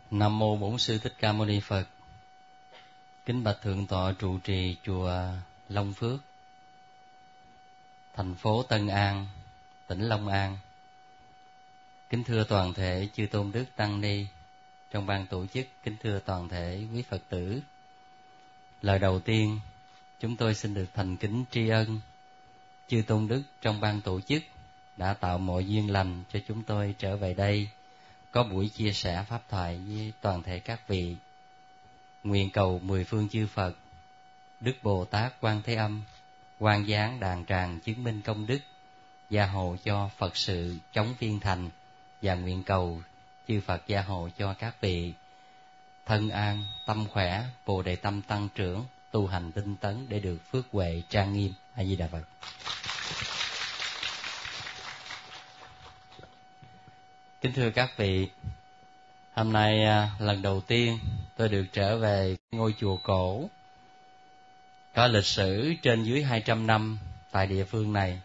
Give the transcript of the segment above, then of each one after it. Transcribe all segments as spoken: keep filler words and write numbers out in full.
Nam mô Bổn Sư Thích Ca Mâu Ni Phật. Kính bạch thượng tọa trụ trì chùa Long Phước, thành phố Tân An, tỉnh Long An. Kính thưa toàn thể chư tôn đức tăng ni trong ban tổ chức, kính thưa toàn thể quý Phật tử. Lời đầu tiên, chúng tôi xin được thành kính tri ân chư tôn đức trong ban tổ chức đã tạo mọi duyên lành cho chúng tôi trở về đây có buổi chia sẻ pháp thoại với toàn thể các vị. Nguyện cầu mười phương chư Phật, Đức Bồ Tát Quan Thế Âm, quang giáng đàn tràng chứng minh công đức, gia hộ cho Phật sự chóng viên thành, và nguyện cầu chư Phật gia hộ cho các vị thân an, tâm khỏe, bồ đề tâm tăng trưởng, tu hành tinh tấn để được phước huệ trang nghiêm. A Di Đà Phật. Kính thưa các vị, hôm nay lần đầu tiên tôi được trở về ngôi chùa cổ có lịch sử trên dưới hai trăm năm tại địa phương này.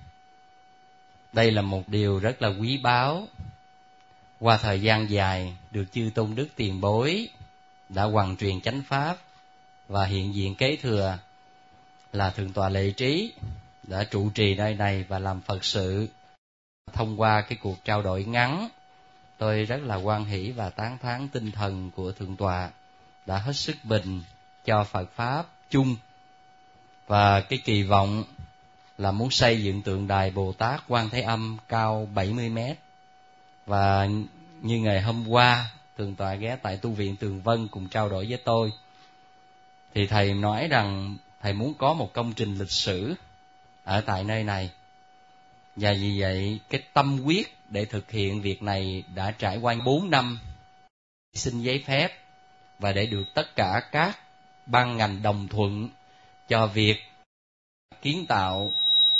Đây là một điều rất là quý báu. Qua thời gian dài được chư tôn đức tiền bối đã hoằng truyền chánh pháp, và hiện diện kế thừa là thượng tọa Lệ Trí đã trụ trì nơi này và làm Phật sự. Thông qua cái cuộc trao đổi ngắn, tôi rất là hoan hỷ và tán thán tinh thần của thượng tọa đã hết sức bình cho Phật pháp chung, và cái kỳ vọng là muốn xây dựng tượng đài Bồ Tát Quan Thế Âm cao bảy mươi mét. Và như ngày hôm qua thượng tọa ghé tại tu viện Tường Vân cùng trao đổi với tôi, thì thầy nói rằng thầy muốn có một công trình lịch sử ở tại nơi này, và vì vậy cái tâm quyết để thực hiện việc này đã trải qua bốn năm xin giấy phép, và để được tất cả các ban ngành đồng thuận cho việc kiến tạo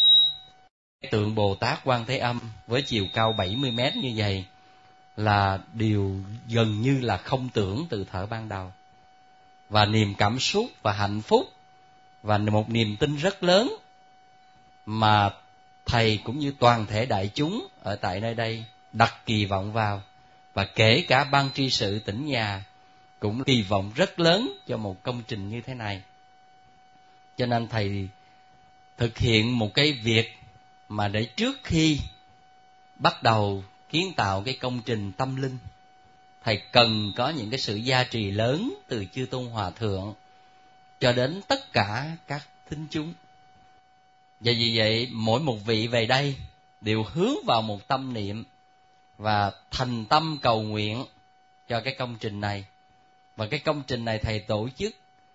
tượng Bồ Tát Quan Thế Âm với chiều cao bảy mươi mét như vậy là điều gần như là không tưởng từ thời ban đầu. Và niềm cảm xúc và hạnh phúc và một niềm tin rất lớn mà thầy cũng như toàn thể đại chúng ở tại nơi đây đặt kỳ vọng vào, và kể cả ban tri sự tỉnh nhà cũng kỳ vọng rất lớn cho một công trình như thế này. Cho nên thầy thực hiện một cái việc mà để trước khi bắt đầu kiến tạo cái công trình tâm linh, thầy cần có những cái sự gia trì lớn từ chư tôn hòa thượng cho đến tất cả các thính chúng. Và vì vậy mỗi một vị về đây đều hướng vào một tâm niệm và thành tâm cầu nguyện cho cái công trình này. Và cái công trình này thầy tổ chức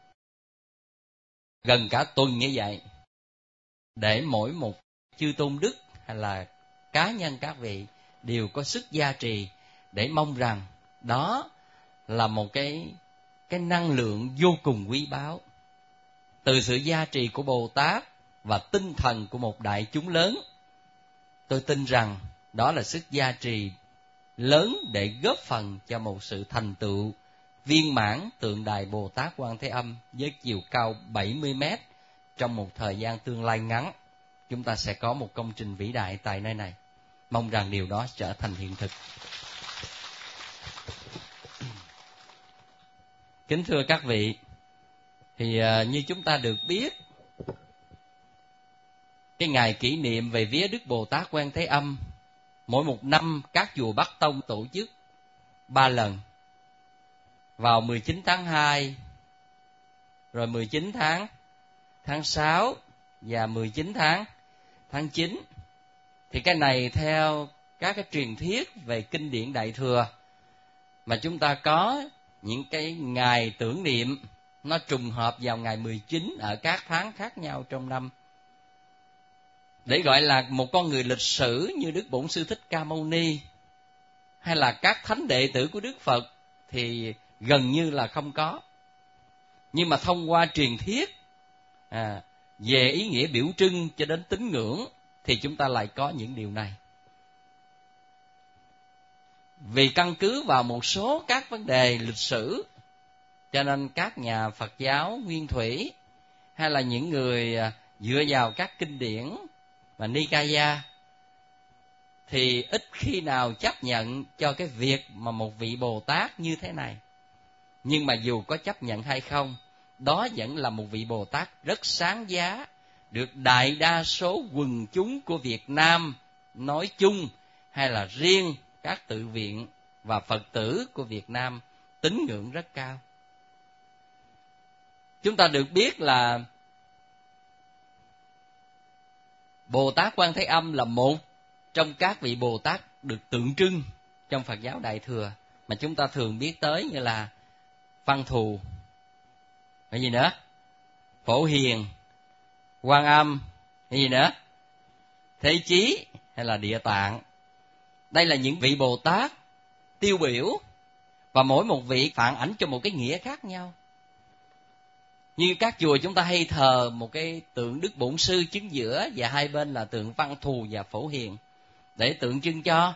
gần cả tuần như vậy, để mỗi một chư tôn đức hay là cá nhân các vị đều có sức gia trì, để mong rằng đó là một cái cái năng lượng vô cùng quý báu từ sự gia trì của Bồ Tát và tinh thần của một đại chúng lớn. Tôi tin rằng đó là sức gia trì lớn để góp phần cho một sự thành tựu viên mãn tượng đài Bồ Tát Quan Thế Âm với chiều cao bảy mươi mét. Trong một thời gian tương lai ngắn, chúng ta sẽ có một công trình vĩ đại tại nơi này. Mong rằng điều đó trở thành hiện thực. Kính thưa các vị, thì uh, như chúng ta được biết, cái ngày kỷ niệm về vía Đức Bồ Tát Quan Thế Âm, mỗi một năm các chùa Bắc Tông tổ chức ba lần, vào mười chín tháng hai, rồi mười chín tháng tháng sáu và mười chín tháng tháng chín. Thì cái này theo các cái truyền thuyết về kinh điển Đại Thừa, mà chúng ta có những cái ngày tưởng niệm nó trùng hợp vào ngày mười chín ở các tháng khác nhau trong năm, để gọi là một con người lịch sử như Đức Bổn Sư Thích Ca Mâu Ni hay là các thánh đệ tử của Đức Phật thì gần như là không có. Nhưng mà thông qua truyền thuyết à, về ý nghĩa biểu trưng cho đến tín ngưỡng thì chúng ta lại có những điều này. Vì căn cứ vào một số các vấn đề lịch sử, cho nên các nhà Phật giáo nguyên thủy hay là những người dựa vào các kinh điển và Nikaya thì ít khi nào chấp nhận cho cái việc mà một vị Bồ Tát như thế này Nhưng mà dù có chấp nhận hay không, đó vẫn là một vị Bồ Tát rất sáng giá, được đại đa số quần chúng của Việt Nam nói chung hay là riêng các tự viện và Phật tử của Việt Nam tín ngưỡng rất cao. Chúng ta được biết là Bồ Tát Quan Thế Âm là một trong các vị Bồ Tát được tượng trưng trong Phật giáo Đại Thừa mà chúng ta thường biết tới, như là Văn Thù, cái gì nữa, Phổ Hiền, Quan Âm, cái gì nữa, Thế Chí hay là Địa Tạng. Đây là những vị Bồ Tát tiêu biểu, và mỗi một vị phản ảnh cho một cái nghĩa khác nhau. Như các chùa chúng ta hay thờ một cái tượng Đức Bổn Sư chứng giữa, và hai bên là tượng Văn Thù và Phổ Hiền, để tượng trưng cho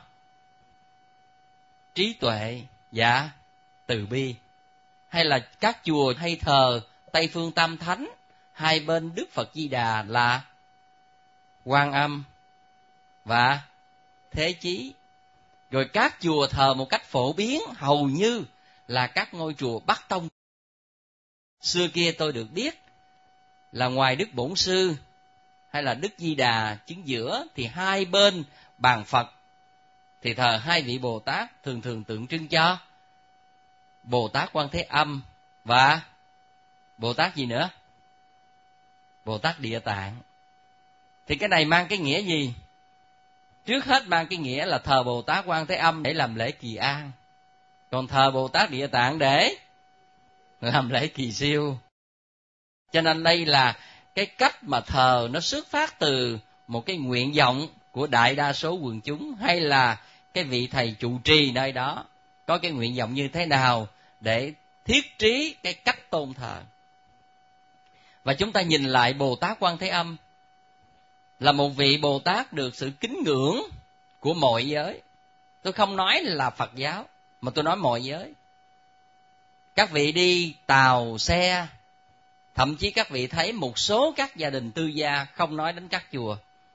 trí tuệ và từ bi. Hay là các chùa hay thờ Tây Phương Tam Thánh, hai bên Đức Phật Di Đà là Quan Âm và Thế Chí. Rồi các chùa thờ một cách phổ biến hầu như là các ngôi chùa Bắc Tông. Xưa kia tôi được biết là ngoài Đức Bổn Sư hay là Đức Di Đà chứng giữa, thì hai bên bàn Phật thì thờ hai vị Bồ Tát, thường thường tượng trưng cho Bồ Tát Quan Thế Âm và Bồ Tát gì nữa? Bồ Tát Địa Tạng. Thì cái này mang cái nghĩa gì? Trước hết mang cái nghĩa là thờ Bồ Tát Quan Thế Âm để làm lễ kỳ an, còn thờ Bồ Tát Địa Tạng để làm lễ kỳ siêu. Cho nên đây là cái cách mà thờ nó xuất phát từ một cái nguyện vọng của đại đa số quần chúng, hay là cái vị thầy trụ trì nơi đó có cái nguyện vọng như thế nào để thiết trí cái cách tôn thờ. Và chúng ta nhìn lại Bồ Tát Quan Thế Âm là một vị Bồ Tát được sự kính ngưỡng của mọi giới. Tôi không nói là Phật giáo, mà tôi nói mọi giới. Các vị đi tàu, xe, thậm chí các vị thấy một số các gia đình tư gia, không nói đến các chùa,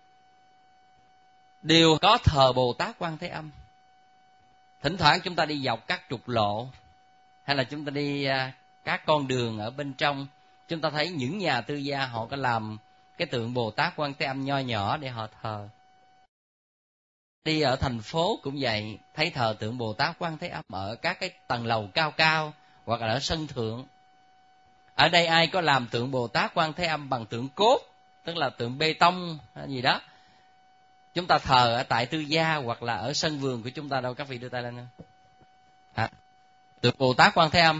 đều có thờ Bồ Tát Quan Thế Âm. Thỉnh thoảng chúng ta đi dọc các trục lộ, hay là chúng ta đi các con đường ở bên trong, chúng ta thấy những nhà tư gia họ có làm cái tượng Bồ Tát Quan Thế Âm nho nhỏ để họ thờ. Đi ở thành phố cũng vậy, thấy thờ tượng Bồ Tát Quan Thế Âm ở các cái tầng lầu cao cao, hoặc là ở sân thượng. Ở đây ai có làm tượng Bồ Tát Quan Thế Âm bằng tượng cốt, tức là tượng bê tông hay gì đó, chúng ta thờ ở tại tư gia hoặc là ở sân vườn của chúng ta đâu? Các vị đưa tay lên. Hả? Tượng Bồ Tát Quan Thế Âm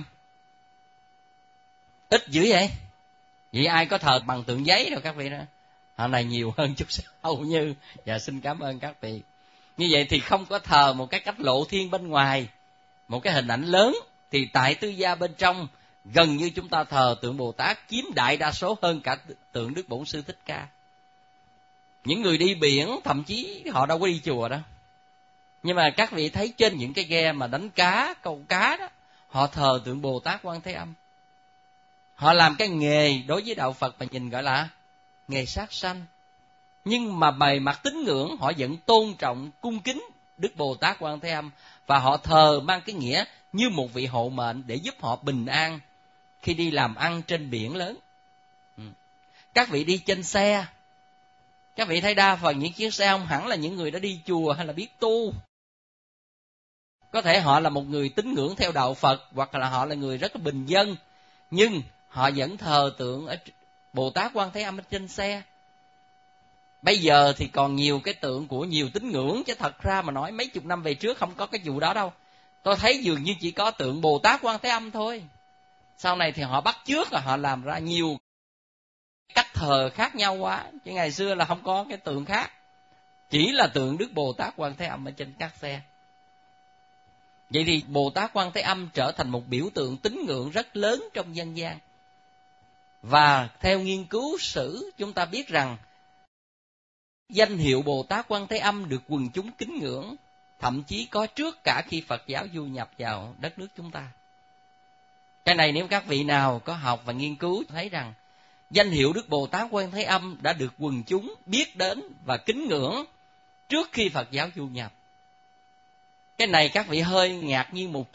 ít dữ vậy? Vậy ai có thờ bằng tượng giấy đâu các vị đó? Hôm nay nhiều hơn chút hầu như. Và xin cảm ơn các vị. Như vậy thì không có thờ một cái cách lộ thiên bên ngoài, một cái hình ảnh lớn. Thì tại tư gia bên trong gần như chúng ta thờ tượng Bồ Tát chiếm đại đa số hơn cả tượng Đức Bổn Sư Thích Ca. Những người đi biển thậm chí họ đâu có đi chùa đâu, nhưng mà các vị thấy trên những cái ghe mà đánh cá, câu cá đó, họ thờ tượng Bồ Tát Quan Thế Âm. Họ làm cái nghề đối với đạo Phật mà nhìn gọi là nghề sát sanh, nhưng mà bề mặt tín ngưỡng họ vẫn tôn trọng cung kính Đức Bồ Tát Quan Thế Âm, và họ thờ mang cái nghĩa như một vị hộ mệnh để giúp họ bình an khi đi làm ăn trên biển lớn. Các vị đi trên xe, các vị thấy đa phần những chiếc xe không hẳn là những người đã đi chùa hay là biết tu. Có thể họ là một người tín ngưỡng theo đạo Phật, hoặc là họ là người rất là bình dân, nhưng họ vẫn thờ tượng ở Bồ Tát Quan Thế Âm ở trên xe. Bây giờ thì còn nhiều cái tượng của nhiều tín ngưỡng, chứ thật ra mà nói mấy chục năm về trước không có cái vụ đó đâu. Tôi thấy dường như chỉ có tượng Bồ Tát Quan Thế Âm thôi. Sau này thì họ bắt chước và họ làm ra nhiều cách thờ khác nhau quá, chứ ngày xưa là không có cái tượng khác, chỉ là tượng Đức Bồ Tát Quan Thế Âm ở trên các xe. Vậy thì Bồ Tát Quan Thế Âm trở thành một biểu tượng tín ngưỡng rất lớn trong dân gian. Và theo nghiên cứu sử chúng ta biết rằng danh hiệu Bồ Tát Quan Thế Âm được quần chúng kính ngưỡng, thậm chí có trước cả khi Phật giáo du nhập vào đất nước chúng ta. Cái này nếu các vị nào có học và nghiên cứu thấy rằng danh hiệu Đức Bồ Tát Quan Thế Âm đã được quần chúng biết đến và kính ngưỡng trước khi Phật giáo du nhập. Cái này các vị hơi ngạc nhiên một chút,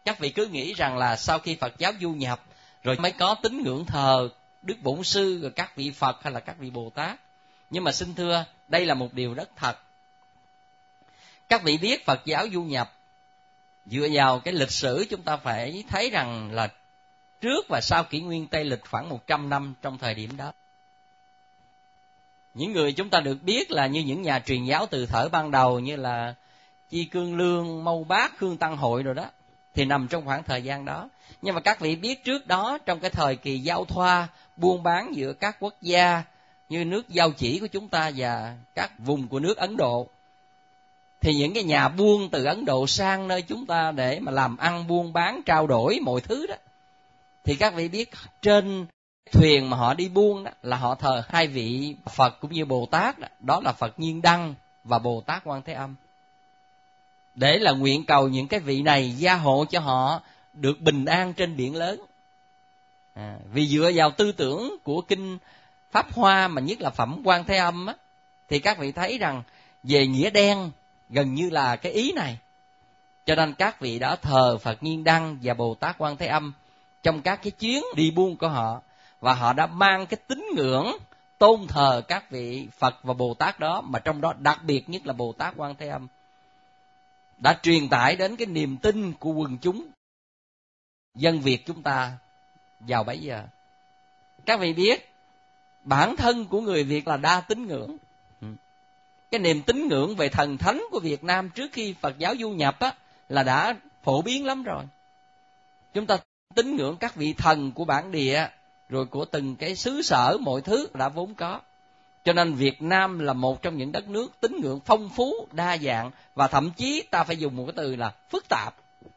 Các vị cứ nghĩ rằng là sau khi Phật giáo du nhập rồi mới có tín ngưỡng thờ Đức Bổn Sư, rồi các vị Phật hay là các vị Bồ Tát. Nhưng mà xin thưa, đây là một điều rất thật. Các vị biết Phật giáo du nhập, dựa vào cái lịch sử chúng ta phải thấy rằng là trước và sau kỷ nguyên Tây lịch khoảng một trăm năm trong thời điểm đó. Những người chúng ta được biết là như những nhà truyền giáo từ thuở ban đầu như là Chi Cương Lương, Mâu Bác, Khương Tăng Hội rồi đó, thì nằm trong khoảng thời gian đó. Nhưng mà các vị biết trước đó, trong cái thời kỳ giao thoa, buôn bán giữa các quốc gia như nước Giao Chỉ của chúng ta và các vùng của nước Ấn Độ, thì những cái nhà buôn từ Ấn Độ sang nơi chúng ta để mà làm ăn buôn bán, trao đổi mọi thứ đó, thì các vị biết trên thuyền mà họ đi buôn đó là họ thờ hai vị Phật cũng như Bồ Tát đó, đó là Phật Nhiên Đăng và Bồ Tát Quan Thế Âm, để là nguyện cầu những cái vị này gia hộ cho họ được bình an trên biển lớn. À, vì dựa vào tư tưởng của kinh Pháp Hoa mà nhất là phẩm Quan Thế Âm á, thì các vị thấy rằng về nghĩa đen gần như là cái ý này, cho nên các vị đã thờ Phật Nhiên Đăng và Bồ Tát Quan Thế Âm trong các cái chuyến đi buôn của họ, và họ đã mang cái tín ngưỡng tôn thờ các vị Phật và Bồ Tát đó, mà trong đó đặc biệt nhất là Bồ Tát Quan Thế Âm, đã truyền tải đến cái niềm tin của quần chúng dân Việt chúng ta vào bấy giờ. Các vị biết bản thân của người Việt là đa tín ngưỡng. Cái niềm tín ngưỡng về thần thánh của Việt Nam trước khi Phật giáo du nhập á, là đã phổ biến lắm rồi. Chúng ta tín ngưỡng các vị thần của bản địa, rồi của từng cái xứ sở, mọi thứ đã vốn có. Cho nên Việt Nam là một trong những đất nước tín ngưỡng phong phú, đa dạng, và thậm chí ta phải dùng một cái từ là phức tạp.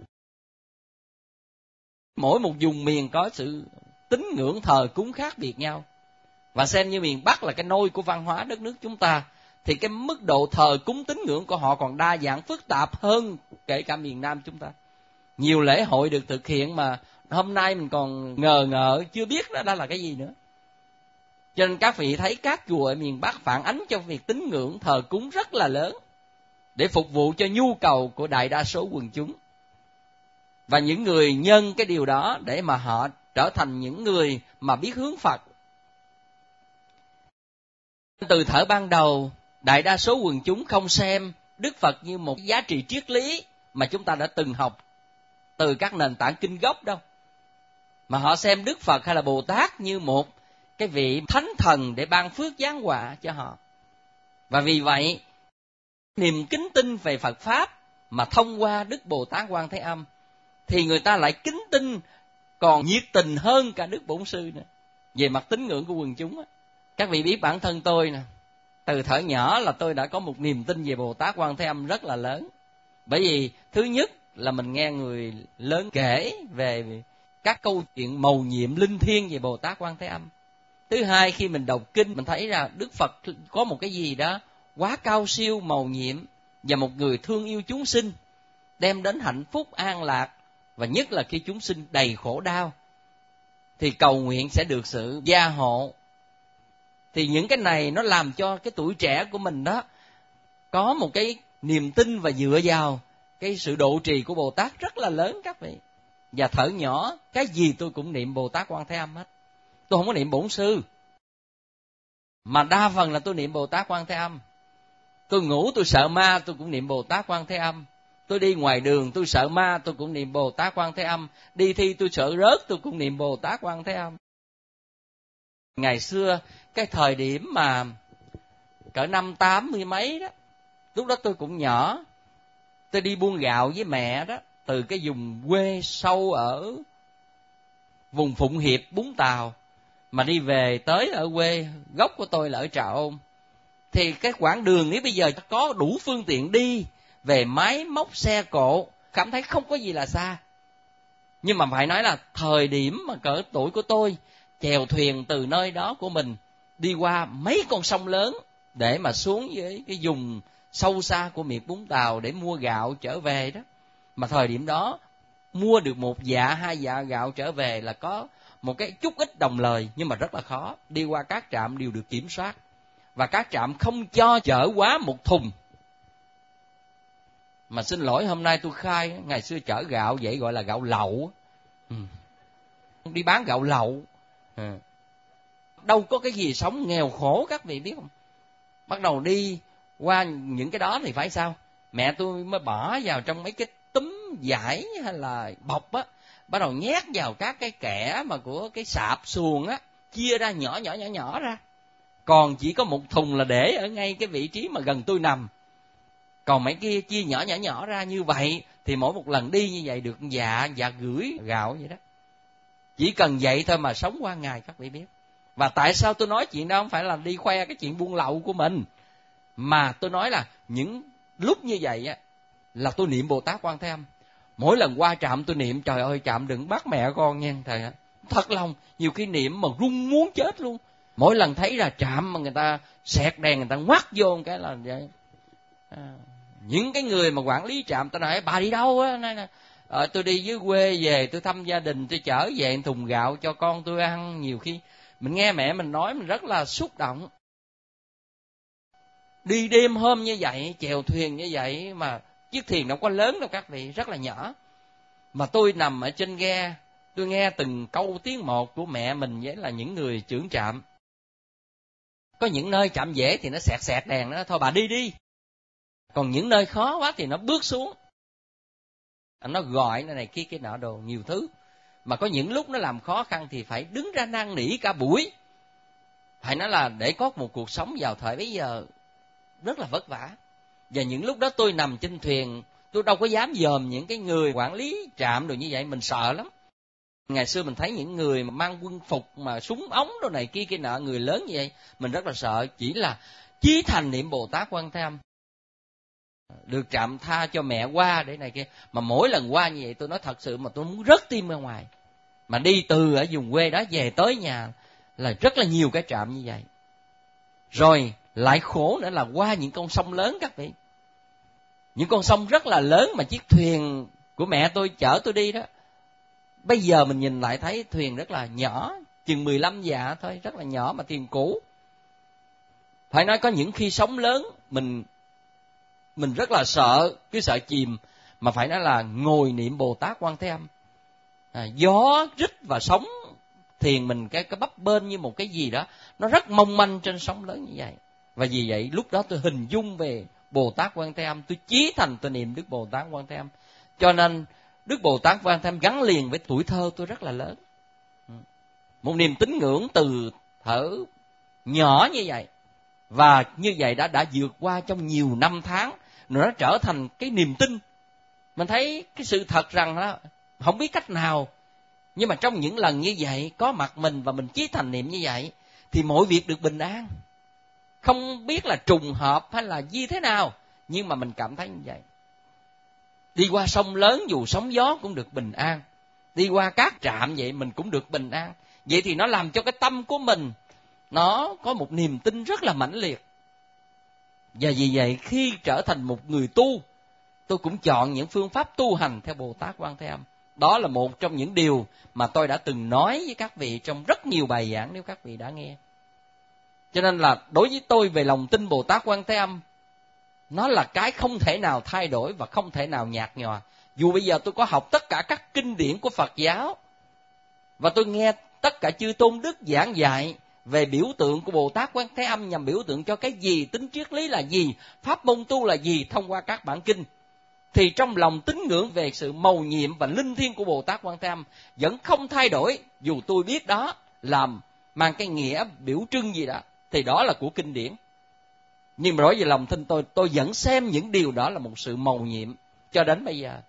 Mỗi một vùng miền có sự tín ngưỡng thờ cúng khác biệt nhau. Và xem như miền Bắc là cái nôi của văn hóa đất nước chúng ta, thì cái mức độ thờ cúng tín ngưỡng của họ còn đa dạng phức tạp hơn kể cả miền Nam chúng ta. Nhiều lễ hội được thực hiện mà hôm nay mình còn ngờ ngợ chưa biết đó, đó là cái gì nữa. Cho nên các vị thấy các chùa ở miền Bắc phản ánh cho việc tín ngưỡng thờ cúng rất là lớn, để phục vụ cho nhu cầu của đại đa số quần chúng. Và những người nhân cái điều đó để mà họ trở thành những người mà biết hướng Phật. Từ thuở ban đầu, đại đa số quần chúng không xem Đức Phật như một giá trị triết lý mà chúng ta đã từng học từ các nền tảng kinh gốc đâu, mà họ xem Đức Phật hay là Bồ Tát như một cái vị thánh thần để ban phước giáng họa cho họ. Và vì vậy, niềm kính tin về Phật Pháp mà thông qua Đức Bồ Tát Quan Thế Âm, thì người ta lại kính tin còn nhiệt tình hơn cả Đức Bổn Sư nữa, về mặt tín ngưỡng của quần chúng. Các vị biết bản thân tôi nè, từ thuở nhỏ là tôi đã có một niềm tin về Bồ Tát Quan Thế Âm rất là lớn. Bởi vì thứ nhất là mình nghe người lớn kể về các câu chuyện mầu nhiệm linh thiêng về Bồ Tát Quan Thế Âm. Thứ hai, khi mình đọc kinh mình thấy ra Đức Phật có một cái gì đó quá cao siêu, mầu nhiệm, và một người thương yêu chúng sinh, đem đến hạnh phúc an lạc, và nhất là khi chúng sinh đầy khổ đau thì cầu nguyện sẽ được sự gia hộ. Thì những cái này nó làm cho cái tuổi trẻ của mình đó có một cái niềm tin và dựa vào cái sự độ trì của Bồ Tát rất là lớn các vị. Và thở nhỏ cái gì tôi cũng niệm Bồ Tát Quan Thế Âm hết. Tôi không có niệm Bổn Sư, mà đa phần là tôi niệm Bồ Tát Quan Thế Âm. Tôi ngủ tôi sợ ma tôi cũng niệm Bồ Tát Quan Thế Âm. Tôi đi ngoài đường tôi sợ ma tôi cũng niệm Bồ Tát Quan Thế Âm. Đi thi tôi sợ rớt tôi cũng niệm Bồ Tát Quan Thế Âm. Ngày xưa cái thời điểm mà cỡ năm tám mươi mấy đó, lúc đó tôi cũng nhỏ, tôi đi buôn gạo với mẹ đó, từ cái vùng quê sâu ở vùng Phụng Hiệp, Vũng Tàu, mà đi về tới ở quê gốc của tôi là ở Trà Ôn. Thì cái quãng đường ấy bây giờ có đủ phương tiện đi, về máy móc xe cộ, cảm thấy không có gì là xa. Nhưng mà phải nói là thời điểm mà cỡ tuổi của tôi, chèo thuyền từ nơi đó của mình đi qua mấy con sông lớn để mà xuống với cái vùng sâu xa của miệt Vũng Tàu để mua gạo trở về đó. Mà thời điểm đó mua được một dạ hai dạ gạo trở về là có một cái chút ít đồng lời, nhưng mà rất là khó. Đi qua các trạm đều được kiểm soát, và các trạm không cho chở quá một thùng. Mà xin lỗi hôm nay tôi khai, ngày xưa chở gạo vậy gọi là gạo lậu. Ừ. Đi bán gạo lậu. Ừ. Đâu có cái gì sống nghèo khổ các vị biết không? Bắt đầu đi qua những cái đó thì phải sao? Mẹ tôi mới bỏ vào trong mấy cái túm vải hay là bọc á, bắt đầu nhét vào các cái kẽ mà của cái sạp xuồng á, chia ra nhỏ nhỏ nhỏ nhỏ ra. Còn chỉ có một thùng là để ở ngay cái vị trí mà gần tôi nằm. Còn mấy kia chia nhỏ nhỏ nhỏ ra như vậy thì mỗi một lần đi như vậy được dạ dạ gửi gạo vậy đó. Chỉ cần vậy thôi mà sống qua ngày các vị biết. Và tại sao tôi nói chuyện đó không phải là đi khoe cái chuyện buôn lậu của mình, mà tôi nói là những lúc như vậy á là tôi niệm Bồ Tát Quan Thế Âm. Mỗi lần qua trạm tôi niệm trời ơi trạm đừng bắt mẹ con nha thầy ạ. Thật lòng nhiều khi niệm mà run muốn chết luôn. Mỗi lần thấy là trạm mà người ta xẹt đèn người ta ngoắt vô một cái là vậy. À, những cái người mà quản lý trạm ta nói bà đi đâu á, nói là ờ, tôi đi dưới quê về tôi thăm gia đình, tôi chở về thùng gạo cho con tôi ăn. Nhiều khi mình nghe mẹ mình nói mình rất là xúc động. Đi đêm hôm như vậy, chèo thuyền như vậy mà chiếc thuyền đâu có lớn đâu các vị, rất là nhỏ. Mà tôi nằm ở trên ghe, tôi nghe từng câu tiếng một của mẹ mình với là những người trưởng trạm. Có những nơi trạm dễ thì nó xẹt xẹt đèn đó, thôi bà đi đi. Còn những nơi khó quá thì nó bước xuống. Nó gọi này, này kia kia nọ đồ, nhiều thứ. Mà có những lúc nó làm khó khăn thì phải đứng ra năn nỉ cả buổi. Phải nói là để có một cuộc sống vào thời bấy giờ rất là vất vả. Và những lúc đó tôi nằm trên thuyền, tôi đâu có dám dòm những cái người quản lý trạm đồ như vậy, mình sợ lắm. Ngày xưa mình thấy những người mà mang quân phục mà súng ống đồ này kia kia nọ, người lớn như vậy, mình rất là sợ. Chỉ là chí thành niệm Bồ Tát Quan Thế Âm, được trạm tha cho mẹ qua để này kia. Mà mỗi lần qua như vậy tôi nói thật sự mà tôi muốn rớt tim ra ngoài. Mà đi từ ở vùng quê đó về tới nhà là rất là nhiều cái trạm như vậy. Rồi lại khổ nữa là qua những con sông lớn các vị. Những con sông rất là lớn mà chiếc thuyền của mẹ tôi chở tôi đi đó. Bây giờ mình nhìn lại thấy thuyền rất là nhỏ, chừng mười lăm dạ thôi, rất là nhỏ mà thuyền cũ. Phải nói có những khi sóng lớn mình mình rất là sợ, cứ sợ chìm, mà phải nói là ngồi niệm Bồ Tát Quan Thế Âm. À, gió rít và sóng thuyền mình cái cái bấp bênh như một cái gì đó, nó rất mong manh trên sóng lớn như vậy. Và vì vậy lúc đó tôi hình dung về Bồ Tát Quan Thế Âm, tôi chí thành tôi niệm Đức Bồ Tát Quan Thế Âm. Cho nên Đức Bồ Tát Quan Thế Âm gắn liền với tuổi thơ tôi rất là lớn. Một niềm tín ngưỡng từ thở nhỏ như vậy. Và như vậy đã đã vượt qua trong nhiều năm tháng, nó trở thành cái niềm tin. Mình thấy cái sự thật rằng đó, không biết cách nào, nhưng mà trong những lần như vậy, có mặt mình và mình chí thành niệm như vậy, thì mọi việc được bình an. Không biết là trùng hợp hay là như thế nào, nhưng mà mình cảm thấy như vậy. Đi qua sông lớn dù sóng gió cũng được bình an. Đi qua các trạm vậy mình cũng được bình an. Vậy thì nó làm cho cái tâm của mình nó có một niềm tin rất là mãnh liệt. Và vì vậy khi trở thành một người tu, tôi cũng chọn những phương pháp tu hành theo Bồ Tát Quan Thế Âm. Đó là một trong những điều mà tôi đã từng nói với các vị trong rất nhiều bài giảng nếu các vị đã nghe. Cho nên là đối với tôi về lòng tin Bồ Tát Quan Thế Âm, nó là cái không thể nào thay đổi và không thể nào nhạt nhòa. Dù bây giờ tôi có học tất cả các kinh điển của Phật giáo, và tôi nghe tất cả chư tôn đức giảng dạy về biểu tượng của Bồ Tát Quan Thế Âm nhằm biểu tượng cho cái gì, tính triết lý là gì, pháp môn tu là gì thông qua các bản kinh, thì trong lòng tín ngưỡng về sự mầu nhiệm và linh thiêng của Bồ Tát Quan Thế Âm vẫn không thay đổi. Dù tôi biết đó làm mang cái nghĩa biểu trưng gì đó, thì đó là của kinh điển. Nhưng mà đối với lòng tin tôi, tôi vẫn xem những điều đó là một sự mầu nhiệm cho đến bây giờ.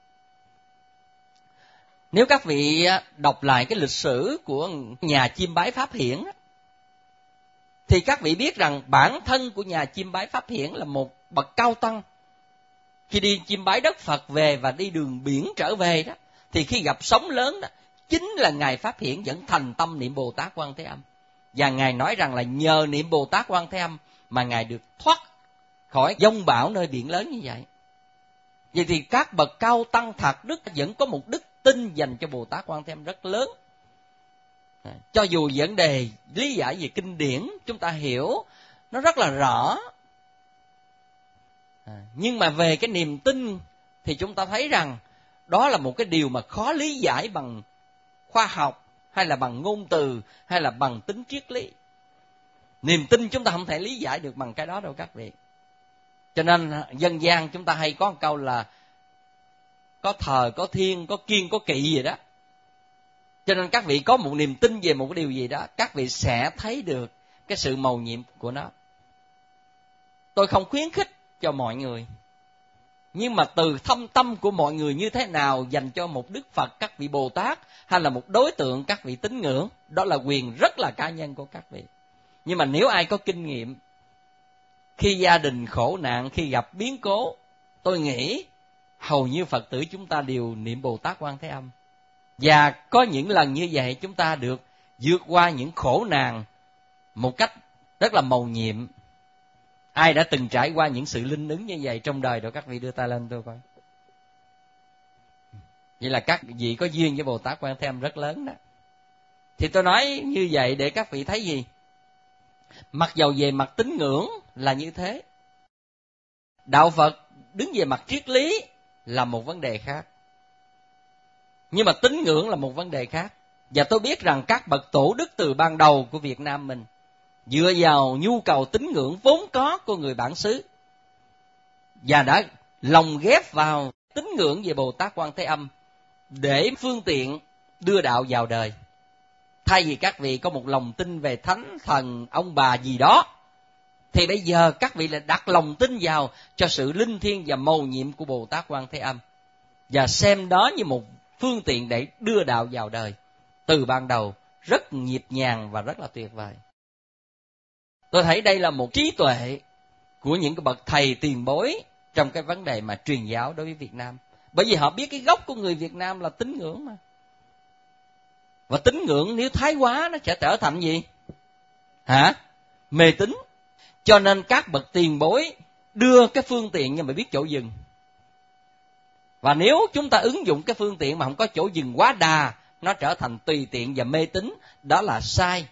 Nếu các vị đọc lại cái lịch sử của nhà chiêm bái Pháp Hiển, thì các vị biết rằng bản thân của nhà chiêm bái Pháp Hiển là một bậc cao tăng. Khi đi chiêm bái đất Phật về và đi đường biển trở về đó, thì khi gặp sóng lớn đó, chính là Ngài Pháp Hiển vẫn thành tâm niệm Bồ Tát Quan Thế Âm. Và Ngài nói rằng là nhờ niệm Bồ Tát Quan Thế Âm mà Ngài được thoát khỏi giông bão nơi biển lớn như vậy. Vậy thì các bậc cao tăng thạc đức vẫn có một đức tin dành cho Bồ Tát Quan Thế Âm rất lớn. Cho dù vấn đề lý giải về kinh điển chúng ta hiểu nó rất là rõ, À, nhưng mà về cái niềm tin thì chúng ta thấy rằng đó là một cái điều mà khó lý giải bằng khoa học, hay là bằng ngôn từ, hay là bằng tính triết lý. Niềm tin chúng ta không thể lý giải được bằng cái đó đâu các vị. Cho nên dân gian chúng ta hay có một câu là có thờ, có thiên, có kiên, có kỵ gì đó. Cho nên các vị có một niềm tin về một cái điều gì đó, các vị sẽ thấy được cái sự mầu nhiệm của nó. Tôi không khuyến khích cho mọi người, nhưng mà từ thâm tâm của mọi người như thế nào dành cho một Đức Phật, các vị Bồ Tát, hay là một đối tượng các vị tín ngưỡng, đó là quyền rất là cá nhân của các vị. Nhưng mà nếu ai có kinh nghiệm, khi gia đình khổ nạn, khi gặp biến cố, tôi nghĩ hầu như Phật tử chúng ta đều niệm Bồ Tát Quan Thế Âm. Và có những lần như vậy chúng ta được vượt qua những khổ nạn một cách rất là mầu nhiệm. Ai đã từng trải qua những sự linh ứng như vậy trong đời rồi, các vị đưa tay lên tôi coi. Vậy là các vị có duyên với Bồ Tát Quan Thế Âm rất lớn đó. Thì tôi nói như vậy để các vị thấy gì? Mặc dầu về mặt tín ngưỡng là như thế, đạo Phật đứng về mặt triết lý là một vấn đề khác. Nhưng mà tín ngưỡng là một vấn đề khác. Và tôi biết rằng các bậc tổ đức từ ban đầu của Việt Nam mình dựa vào nhu cầu tín ngưỡng vốn có của người bản xứ, và đã lồng ghép vào tín ngưỡng về Bồ Tát Quan Thế Âm để phương tiện đưa đạo vào đời. Thay vì các vị có một lòng tin về thánh thần ông bà gì đó, thì bây giờ các vị lại đặt lòng tin vào cho sự linh thiêng và mầu nhiệm của Bồ Tát Quan Thế Âm, và xem đó như một phương tiện để đưa đạo vào đời. Từ ban đầu rất nhịp nhàng và rất là tuyệt vời. Tôi thấy đây là một trí tuệ của những cái bậc thầy tiền bối trong cái vấn đề mà truyền giáo đối với Việt Nam. Bởi vì họ biết cái gốc của người Việt Nam là tín ngưỡng mà. Và tín ngưỡng nếu thái quá nó sẽ trở thành gì? Hả? Mê tín. Cho nên các bậc tiền bối đưa cái phương tiện nhưng mà biết chỗ dừng. Và nếu chúng ta ứng dụng cái phương tiện mà không có chỗ dừng quá đà, nó trở thành tùy tiện và mê tín, đó là sai.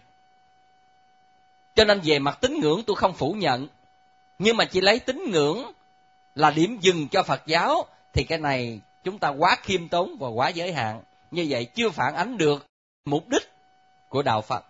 Cho nên về mặt tín ngưỡng tôi không phủ nhận, nhưng mà chỉ lấy tín ngưỡng là điểm dừng cho Phật giáo thì cái này chúng ta quá khiêm tốn và quá giới hạn. Như vậy chưa phản ánh được mục đích của đạo Phật.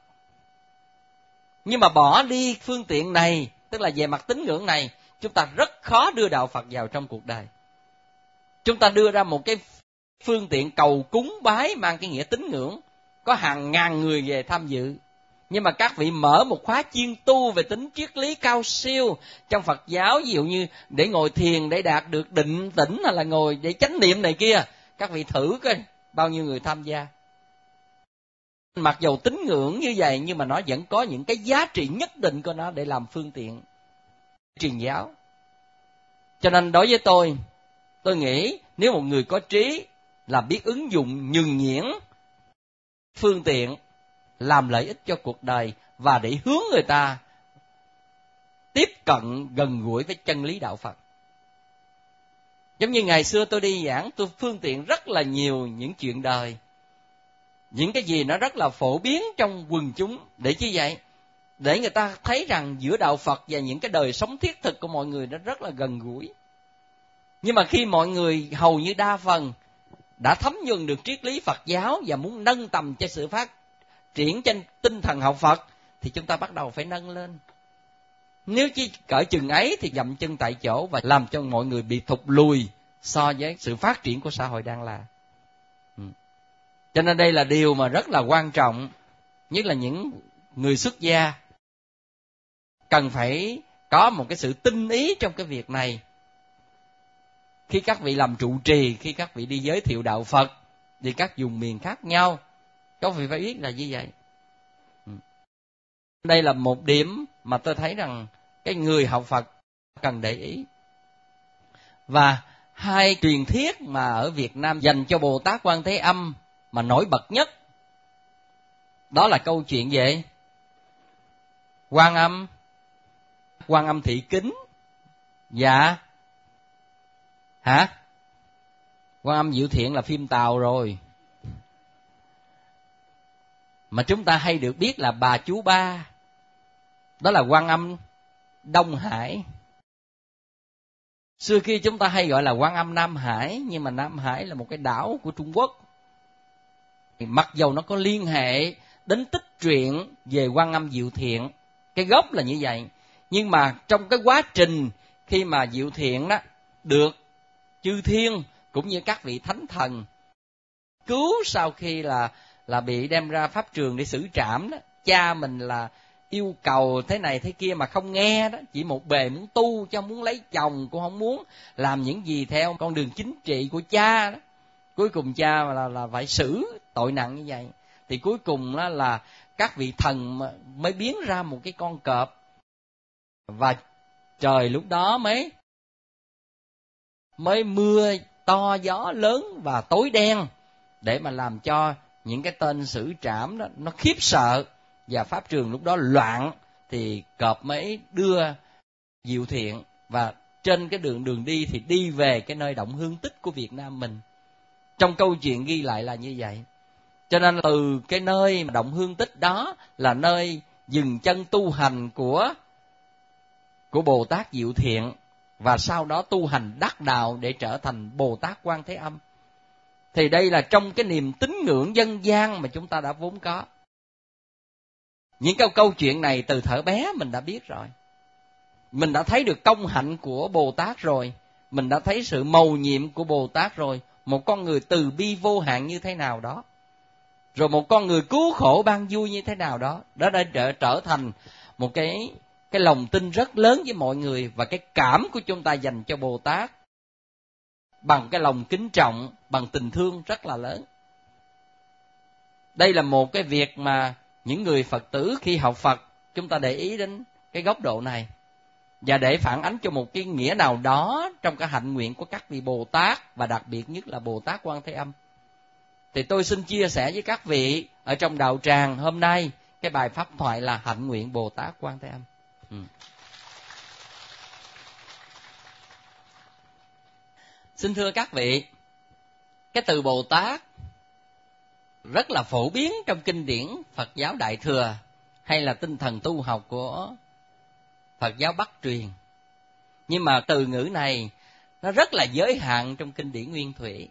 Nhưng mà bỏ đi phương tiện này, tức là về mặt tín ngưỡng này, chúng ta rất khó đưa đạo Phật vào trong cuộc đời. Chúng ta đưa ra một cái phương tiện cầu cúng bái mang cái nghĩa tín ngưỡng, có hàng ngàn người về tham dự. Nhưng mà các vị mở một khóa chuyên tu về tính triết lý cao siêu trong Phật giáo, ví dụ như để ngồi thiền để đạt được định tĩnh, hay là ngồi để chánh niệm này kia, các vị thử coi bao nhiêu người tham gia. Mặc dầu tín ngưỡng như vậy nhưng mà nó vẫn có những cái giá trị nhất định của nó để làm phương tiện truyền giáo. Cho nên đối với tôi, tôi nghĩ nếu một người có trí là biết ứng dụng nhuần nhuyễn phương tiện làm lợi ích cho cuộc đời và để hướng người ta tiếp cận gần gũi với chân lý đạo Phật. Giống như ngày xưa tôi đi giảng, tôi phương tiện rất là nhiều những chuyện đời, những cái gì nó rất là phổ biến trong quần chúng. Để chi vậy? Để người ta thấy rằng giữa đạo Phật và những cái đời sống thiết thực của mọi người nó rất là gần gũi. Nhưng mà khi mọi người hầu như đa phần đã thấm nhuần được triết lý Phật giáo và muốn nâng tầm cho sự phát triển trên tinh thần học Phật, thì chúng ta bắt đầu phải nâng lên. Nếu chỉ cỡ chừng ấy thì dậm chân tại chỗ và làm cho mọi người bị thụt lùi so với sự phát triển của xã hội đang là. Ừ. Cho nên đây là điều mà rất là quan trọng, nhất là những người xuất gia cần phải có một cái sự tinh ý trong cái việc này. Khi các vị làm trụ trì, khi các vị đi giới thiệu đạo Phật đi các vùng miền khác nhau, các vị phải biết là như vậy. Đây là một điểm mà tôi thấy rằng cái người học Phật cần để ý. Và hai truyền thuyết mà ở Việt Nam dành cho Bồ Tát Quan Thế Âm mà nổi bật nhất, đó là câu chuyện về Quan Âm, Quan Âm Thị Kính và hả? Quan Âm Diệu Thiện là phim Tàu rồi. Mà chúng ta hay được biết là bà chú ba, đó là Quan Âm Đông Hải. Xưa kia chúng ta hay gọi là Quan Âm Nam Hải, nhưng mà Nam Hải là một cái đảo của Trung Quốc. Mặc dầu nó có liên hệ đến tích truyện về Quan Âm Diệu Thiện, cái gốc là như vậy, nhưng mà trong cái quá trình khi mà Diệu Thiện đó được chư thiên cũng như các vị thánh thần cứu sau khi là là bị đem ra pháp trường để xử trảm đó, cha mình là yêu cầu thế này thế kia mà không nghe đó, chỉ một bề muốn tu cho muốn lấy chồng, cũng không muốn làm những gì theo con đường chính trị của cha đó. Cuối cùng cha là là phải xử tội nặng như vậy, thì cuối cùng đó là các vị thần mới biến ra một cái con cọp, và trời lúc đó mới mới mưa to, gió lớn và tối đen, để mà làm cho những cái tên xử trảm đó nó khiếp sợ, và pháp trường lúc đó loạn, thì cọp mới đưa Diệu Thiện, và trên cái đường đường đi thì đi về cái nơi động hương tích của Việt Nam mình. Trong câu chuyện ghi lại là như vậy. Cho nên từ cái nơi động hương tích đó là nơi dừng chân tu hành của của Bồ Tát Diệu Thiện, và sau đó tu hành đắc đạo để trở thành Bồ Tát Quan Thế Âm. Thì đây là trong cái niềm tín ngưỡng dân gian mà chúng ta đã vốn có. Những câu câu chuyện này từ thuở bé mình đã biết rồi. Mình đã thấy được công hạnh của Bồ Tát rồi. Mình đã thấy sự mầu nhiệm của Bồ Tát rồi. Một con người từ bi vô hạn như thế nào đó. Rồi một con người cứu khổ ban vui như thế nào đó. Đó đã trở, trở thành một cái, cái lòng tin rất lớn với mọi người. Và cái cảm của chúng ta dành cho Bồ Tát bằng cái lòng kính trọng, bằng tình thương rất là lớn. Đây là một cái việc mà những người Phật tử khi học Phật, chúng ta để ý đến cái góc độ này. Và để phản ánh cho một cái nghĩa nào đó trong cái hạnh nguyện của các vị Bồ Tát, và đặc biệt nhất là Bồ Tát Quan Thế Âm, thì tôi xin chia sẻ với các vị ở trong đạo tràng hôm nay cái bài pháp thoại là hạnh nguyện Bồ Tát Quan Thế Âm. Ừ. Xin thưa các vị, cái từ Bồ Tát rất là phổ biến trong kinh điển Phật giáo Đại Thừa hay là tinh thần tu học của Phật giáo Bắc truyền. Nhưng mà từ ngữ này nó rất là giới hạn trong kinh điển Nguyên Thủy.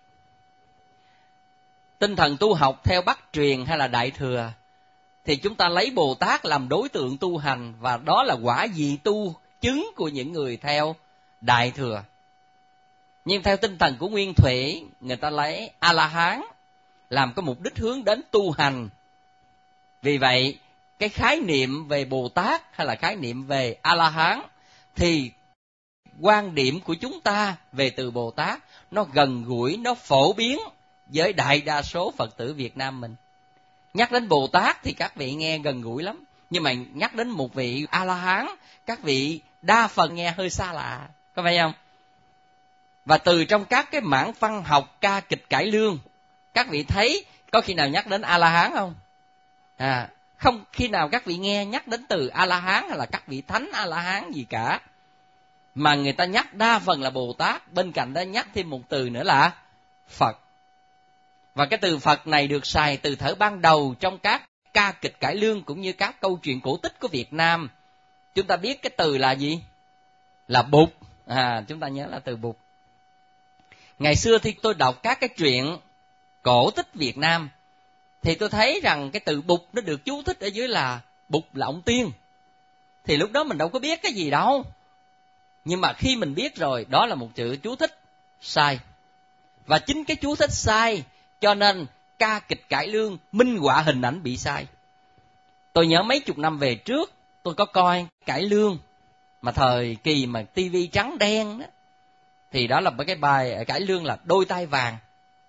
Tinh thần tu học theo Bắc truyền hay là Đại Thừa thì chúng ta lấy Bồ Tát làm đối tượng tu hành, và đó là quả vị tu chứng của những người theo Đại Thừa. Nhưng theo tinh thần của Nguyên Thủy, người ta lấy A-la-hán làm cái mục đích hướng đến tu hành. Vì vậy, cái khái niệm về Bồ Tát hay là khái niệm về A-la-hán thì quan điểm của chúng ta về từ Bồ Tát nó gần gũi, nó phổ biến với đại đa số Phật tử Việt Nam mình. Nhắc đến Bồ Tát thì các vị nghe gần gũi lắm, nhưng mà nhắc đến một vị A-la-hán, các vị đa phần nghe hơi xa lạ, có phải không? Và từ trong các cái mảng văn học ca kịch cải lương, các vị thấy có khi nào nhắc đến A-la-hán không? À, không khi nào các vị nghe nhắc đến từ A-la-hán hay là các vị thánh A-la-hán gì cả. Mà người ta nhắc đa phần là Bồ Tát, bên cạnh đó nhắc thêm một từ nữa là Phật. Và cái từ Phật này được xài từ thuở ban đầu trong các ca kịch cải lương cũng như các câu chuyện cổ tích của Việt Nam. Chúng ta biết cái từ là gì? Là Bụt. À, chúng ta nhớ là từ Bụt. Ngày xưa thì tôi đọc các cái truyện cổ tích Việt Nam thì tôi thấy rằng cái từ Bụt nó được chú thích ở dưới là Bụt là ông tiên. Thì lúc đó mình đâu có biết cái gì đâu. Nhưng mà khi mình biết rồi, đó là một chữ chú thích sai. Và chính cái chú thích sai cho nên ca kịch cải lương minh họa hình ảnh bị sai. Tôi nhớ mấy chục năm về trước tôi có coi cải lương mà thời kỳ mà tivi trắng đen đó, thì đó là cái bài cải lương là Đôi Tai Vàng.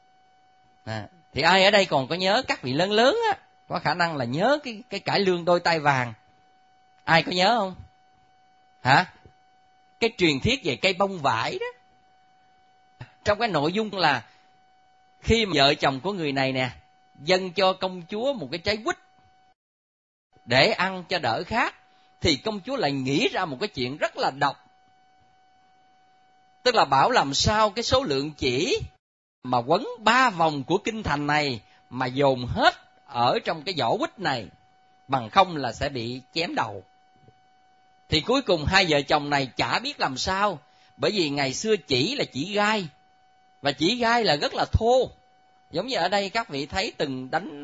À, thì ai ở đây còn có nhớ, các vị lớn lớn á có khả năng là nhớ cái cái cải lương Đôi Tai Vàng. Ai có nhớ không? Hả? Cái truyền thuyết về cây bông vải đó. Trong cái nội dung là khi mà vợ chồng của người này nè dâng cho công chúa một cái trái quýt để ăn cho đỡ khát, thì công chúa lại nghĩ ra một cái chuyện rất là độc. Tức là bảo làm sao cái số lượng chỉ mà quấn ba vòng của kinh thành này mà dồn hết ở trong cái vỏ quýt này, bằng không là sẽ bị chém đầu. Thì cuối cùng hai vợ chồng này chả biết làm sao, Bởi vì ngày xưa chỉ là chỉ gai, và chỉ gai là rất là thô. Giống như ở đây các vị thấy từng đánh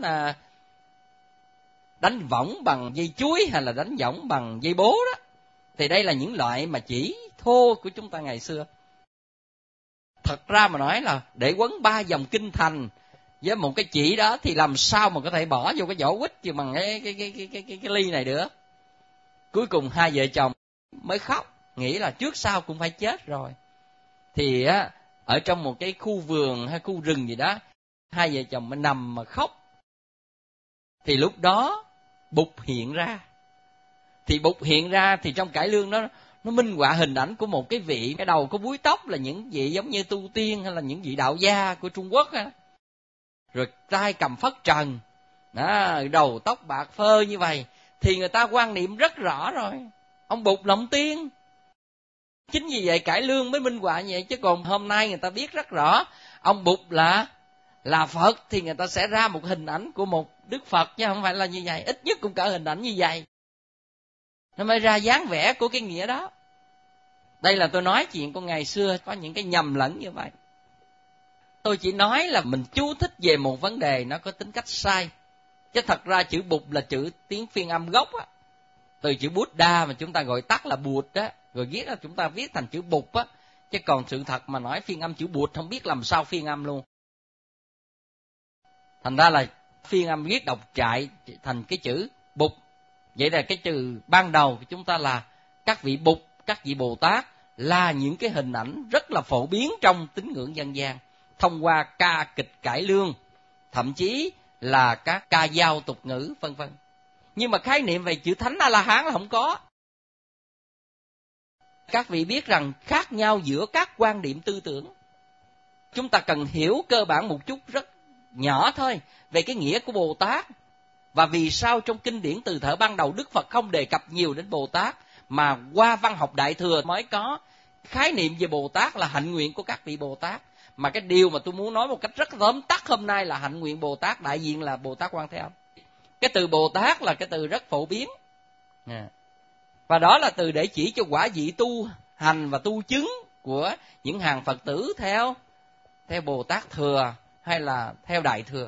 đánh võng bằng dây chuối hay là đánh võng bằng dây bố đó, thì đây là những loại mà chỉ thô của chúng ta ngày xưa. Thật ra mà nói là để quấn ba dòng kinh thành với một cái chỉ đó thì làm sao mà có thể bỏ vô cái vỏ quýt chứ bằng cái cái cái cái cái cái, cái ly này được. Cuối cùng hai vợ chồng mới khóc, nghĩ là trước sau cũng phải chết rồi. Thì á, ở trong một cái khu vườn hay khu rừng gì đó, hai vợ chồng mới nằm mà khóc. Thì lúc đó Bụt hiện ra. Thì Bụt hiện ra thì trong cải lương đó nó minh họa hình ảnh của một cái vị, cái đầu có búi tóc là những vị giống như tu tiên hay là những vị đạo gia của Trung Quốc á. Rồi tay cầm phất trần, đó, đầu tóc bạc phơ như vậy, thì người ta quan niệm rất rõ rồi, ông Bụt là ông tiên. Chính vì vậy cải lương mới minh họa như vậy, chứ còn hôm nay người ta biết rất rõ ông Bụt là là Phật, thì người ta sẽ ra một hình ảnh của một Đức Phật, chứ không phải là như vậy. Ít nhất cũng cỡ hình ảnh như vậy, nó mới ra dáng vẻ của cái nghĩa đó. Đây là tôi nói chuyện của ngày xưa có những cái nhầm lẫn như vậy. Tôi chỉ nói là mình chú thích về một vấn đề nó có tính cách sai. Chứ thật ra chữ Bụt là chữ tiếng phiên âm gốc á, từ chữ Buddha mà chúng ta gọi tắt là Bụt á, rồi viết là chúng ta viết thành chữ Bụt á. Chứ còn sự thật mà nói phiên âm chữ Bụt không biết làm sao phiên âm luôn. Thành ra là phiên âm viết đọc trại thành cái chữ Bụt. Vậy là cái chữ ban đầu của chúng ta là các vị Bụt, các vị Bồ Tát là những cái hình ảnh rất là phổ biến trong tín ngưỡng dân gian, thông qua ca kịch cải lương, thậm chí là các ca dao tục ngữ vân vân. Nhưng mà khái niệm về chữ Thánh A-la-hán là không có. Các vị biết rằng khác nhau giữa các quan điểm tư tưởng. Chúng ta cần hiểu cơ bản một chút rất nhỏ thôi về cái nghĩa của Bồ Tát. Và vì sao trong kinh điển từ thời ban đầu Đức Phật không đề cập nhiều đến Bồ Tát, mà qua văn học Đại Thừa mới có khái niệm về Bồ Tát là hạnh nguyện của các vị Bồ Tát. Mà cái điều mà tôi muốn nói một cách rất tóm tắt hôm nay là hạnh nguyện Bồ Tát đại diện là Bồ Tát Quan Thế Âm. Cái từ Bồ Tát là cái từ rất phổ biến, và đó là từ để chỉ cho quả vị tu hành và tu chứng của những hàng Phật tử theo theo Bồ Tát Thừa hay là theo Đại Thừa.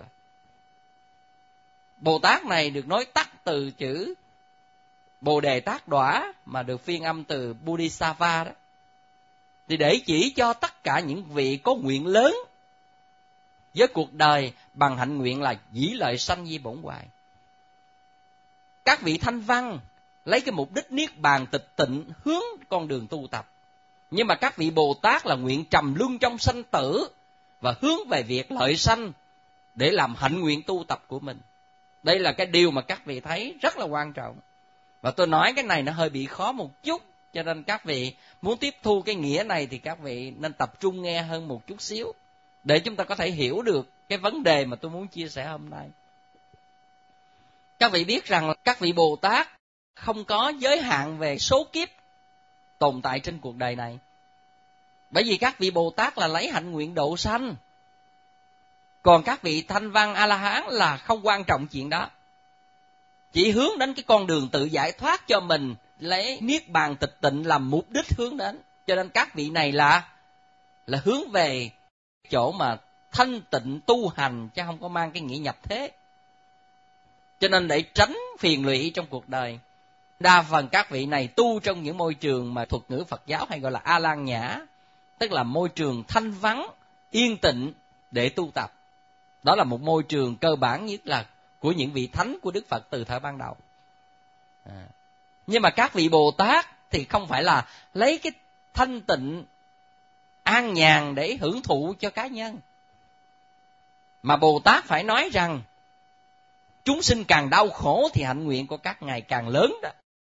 Bồ Tát này được nói tắt từ chữ Bồ Đề Tát Đọa, mà được phiên âm từ Bodhisattva đó, thì để chỉ cho tất cả những vị có nguyện lớn với cuộc đời bằng hạnh nguyện là dĩ lợi sanh di bổn hoài. Các vị thanh văn lấy cái mục đích niết bàn tịch tịnh hướng con đường tu tập, nhưng mà các vị Bồ Tát là nguyện trầm luân trong sanh tử và hướng về việc lợi sanh để làm hạnh nguyện tu tập của mình. Đây là cái điều mà các vị thấy rất là quan trọng. Và tôi nói cái này nó hơi bị khó một chút, cho nên các vị muốn tiếp thu cái nghĩa này thì các vị nên tập trung nghe hơn một chút xíu, để chúng ta có thể hiểu được cái vấn đề mà tôi muốn chia sẻ hôm nay. Các vị biết rằng các vị Bồ Tát không có giới hạn về số kiếp tồn tại trên cuộc đời này. Bởi vì các vị Bồ Tát là lấy hạnh nguyện độ sanh. Còn các vị thanh văn A-la-hán là không quan trọng chuyện đó, chỉ hướng đến cái con đường tự giải thoát cho mình, lấy niết bàn tịch tịnh làm mục đích hướng đến. Cho nên các vị này là là hướng về chỗ mà thanh tịnh tu hành, chứ không có mang cái nghĩa nhập thế. Cho nên để tránh phiền lụy trong cuộc đời, đa phần các vị này tu trong những môi trường mà thuật ngữ Phật giáo hay gọi là A-lan nhã, tức là môi trường thanh vắng, yên tịnh để tu tập. Đó là một môi trường cơ bản nhất là của những vị thánh của Đức Phật từ thời ban đầu. À. Nhưng mà các vị Bồ Tát thì không phải là lấy cái thanh tịnh an nhàn để hưởng thụ cho cá nhân, mà Bồ Tát phải nói rằng chúng sinh càng đau khổ thì hạnh nguyện của các ngài càng lớn đó.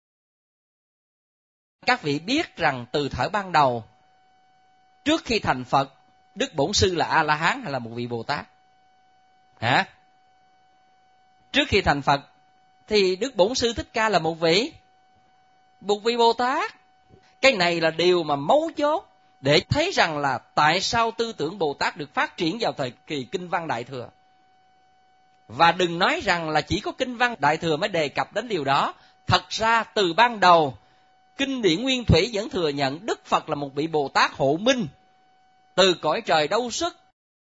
Các vị biết rằng từ thời ban đầu, trước khi thành Phật, Đức Bổn Sư là A-la-hán hay là một vị Bồ Tát? Hả? Trước khi thành Phật thì Đức Bổn Sư Thích Ca là một vị một vị Bồ Tát. Cái này là điều mà mấu chốt để thấy rằng là tại sao tư tưởng Bồ Tát được phát triển vào thời kỳ Kinh Văn Đại Thừa. Và đừng nói rằng là chỉ có Kinh Văn Đại Thừa mới đề cập đến điều đó. Thật ra từ ban đầu, Kinh điển Nguyên Thủy vẫn thừa nhận Đức Phật là một vị Bồ Tát hộ minh, từ cõi trời đâu xuất,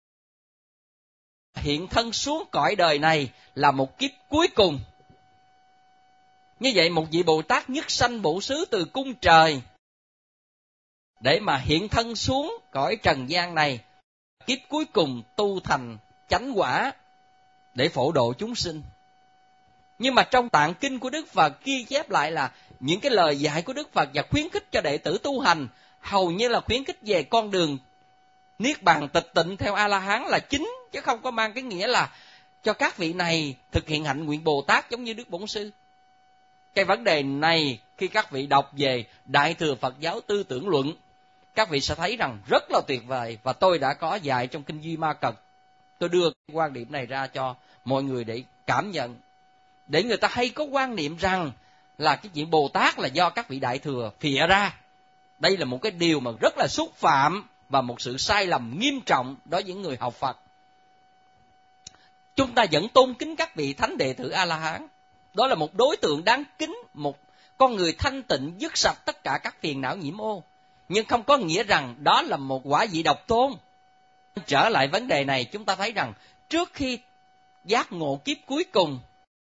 hiện thân xuống cõi đời này là một kiếp cuối cùng. Như vậy một vị Bồ Tát nhất sanh bổ xứ từ cung trời để mà hiện thân xuống cõi trần gian này, kiếp cuối cùng tu thành chánh quả để phổ độ chúng sinh. Nhưng mà trong tạng kinh của Đức Phật ghi chép lại là những cái lời dạy của Đức Phật và khuyến khích cho đệ tử tu hành hầu như là khuyến khích về con đường niết bàn tịch tịnh theo A-la-hán là chính, chứ không có mang cái nghĩa là cho các vị này thực hiện hạnh nguyện Bồ Tát giống như Đức Bổn Sư. Cái vấn đề này khi các vị đọc về Đại Thừa Phật Giáo Tư Tưởng Luận, các vị sẽ thấy rằng rất là tuyệt vời, và tôi đã có dạy trong kinh Duy Ma Cật. Tôi đưa quan điểm này ra cho mọi người để cảm nhận, để người ta hay có quan niệm rằng là cái chuyện Bồ Tát là do các vị Đại Thừa phịa ra. Đây là một cái điều mà rất là xúc phạm và một sự sai lầm nghiêm trọng đối với những người học Phật. Chúng ta vẫn tôn kính các vị thánh đệ tử A-la-hán. Đó là một đối tượng đáng kính, một con người thanh tịnh dứt sạch tất cả các phiền não nhiễm ô. Nhưng không có nghĩa rằng đó là một quả vị độc tôn. Trở lại vấn đề này, chúng ta thấy rằng trước khi giác ngộ kiếp cuối cùng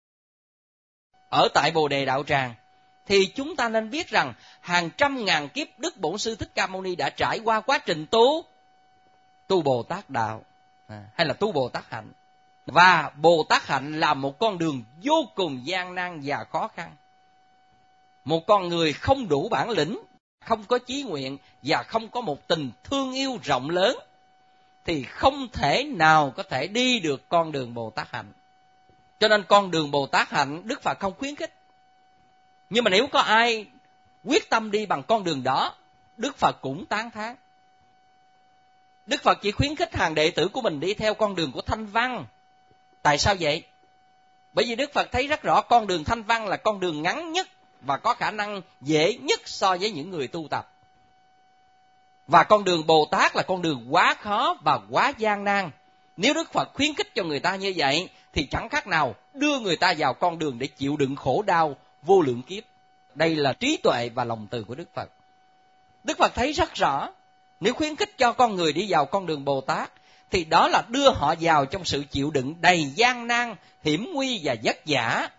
ở tại Bồ Đề Đạo Tràng, thì chúng ta nên biết rằng hàng trăm ngàn kiếp Đức Bổn Sư Thích Ca Mâu Ni đã trải qua quá trình tu tu Bồ Tát Đạo à, hay là tu Bồ Tát Hạnh. Và Bồ Tát Hạnh là một con đường vô cùng gian nan và khó khăn. Một con người không đủ bản lĩnh, không có chí nguyện và không có một tình thương yêu rộng lớn thì không thể nào có thể đi được con đường Bồ Tát Hạnh. Cho nên con đường Bồ Tát Hạnh Đức Phật không khuyến khích. Nhưng mà nếu có ai quyết tâm đi bằng con đường đó, Đức Phật cũng tán thán. Đức Phật chỉ khuyến khích hàng đệ tử của mình đi theo con đường của Thanh Văn. Tại sao vậy? Bởi vì Đức Phật thấy rất rõ con đường Thanh Văn là con đường ngắn nhất và có khả năng dễ nhất so với những người tu tập. Và con đường Bồ Tát là con đường quá khó và quá gian nan. Nếu Đức Phật khuyến khích cho người ta như vậy thì chẳng khác nào đưa người ta vào con đường để chịu đựng khổ đau vô lượng kiếp. Đây là trí tuệ và lòng từ của Đức Phật. Đức Phật thấy rất rõ, nếu khuyến khích cho con người đi vào con đường Bồ Tát thì đó là đưa họ vào trong sự chịu đựng đầy gian nan, hiểm nguy và vất vả.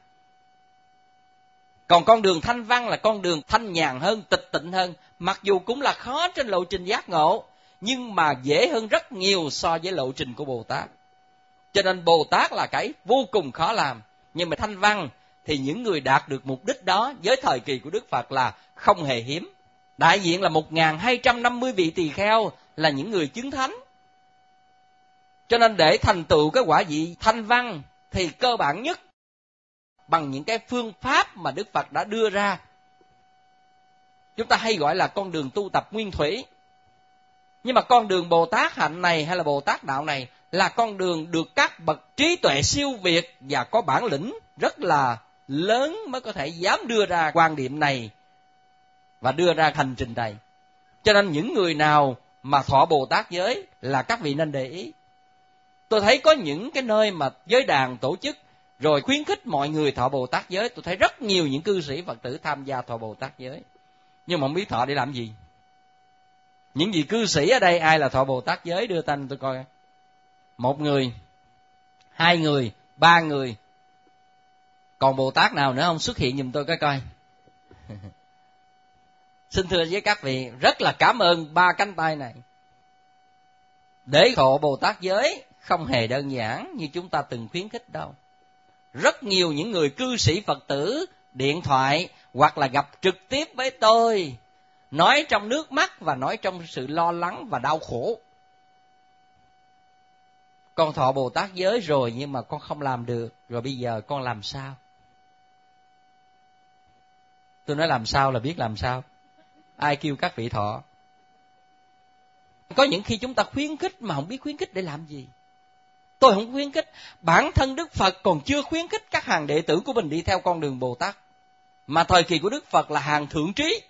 Còn con đường Thanh Văn là con đường thanh nhàn hơn, tịch tịnh hơn, mặc dù cũng là khó trên lộ trình giác ngộ, nhưng mà dễ hơn rất nhiều so với lộ trình của Bồ Tát. Cho nên Bồ Tát là cái vô cùng khó làm, nhưng mà Thanh Văn thì những người đạt được mục đích đó với thời kỳ của Đức Phật là không hề hiếm. Đại diện là một nghìn hai trăm năm mươi vị tỳ kheo là những người chứng thánh. Cho nên để thành tựu cái quả vị Thanh Văn thì cơ bản nhất bằng những cái phương pháp mà Đức Phật đã đưa ra. Chúng ta hay gọi là con đường tu tập nguyên thủy. Nhưng mà con đường Bồ Tát Hạnh này hay là Bồ Tát Đạo này là con đường được các bậc trí tuệ siêu việt và có bản lĩnh rất là lớn mới có thể dám đưa ra quan điểm này và đưa ra hành trình này. Cho nên những người nào mà thọ Bồ Tát giới là các vị nên để ý. Tôi thấy có những cái nơi mà giới đàn tổ chức rồi khuyến khích mọi người thọ Bồ Tát giới, tôi thấy rất nhiều những cư sĩ Phật tử tham gia thọ Bồ Tát giới. Nhưng mà không biết thọ để làm gì. Những vị cư sĩ ở đây ai là thọ Bồ Tát giới đưa tay tôi coi. Một người, hai người, ba người. Còn Bồ Tát nào nữa không, xuất hiện giùm tôi cái coi. Xin thưa với các vị, rất là cảm ơn ba cánh tay này. Để thọ Bồ Tát giới không hề đơn giản như chúng ta từng khuyến khích đâu. Rất nhiều những người cư sĩ Phật tử điện thoại hoặc là gặp trực tiếp với tôi, nói trong nước mắt và nói trong sự lo lắng và đau khổ. Con thọ Bồ Tát giới rồi nhưng mà con không làm được, rồi bây giờ con làm sao? Tôi nói làm sao là biết làm sao. Ai kêu các vị thọ? Có những khi chúng ta khuyến khích mà không biết khuyến khích để làm gì. Tôi không khuyến khích. Bản thân Đức Phật còn chưa khuyến khích các hàng đệ tử của mình đi theo con đường Bồ Tát. Mà thời kỳ của Đức Phật là hàng thượng trí.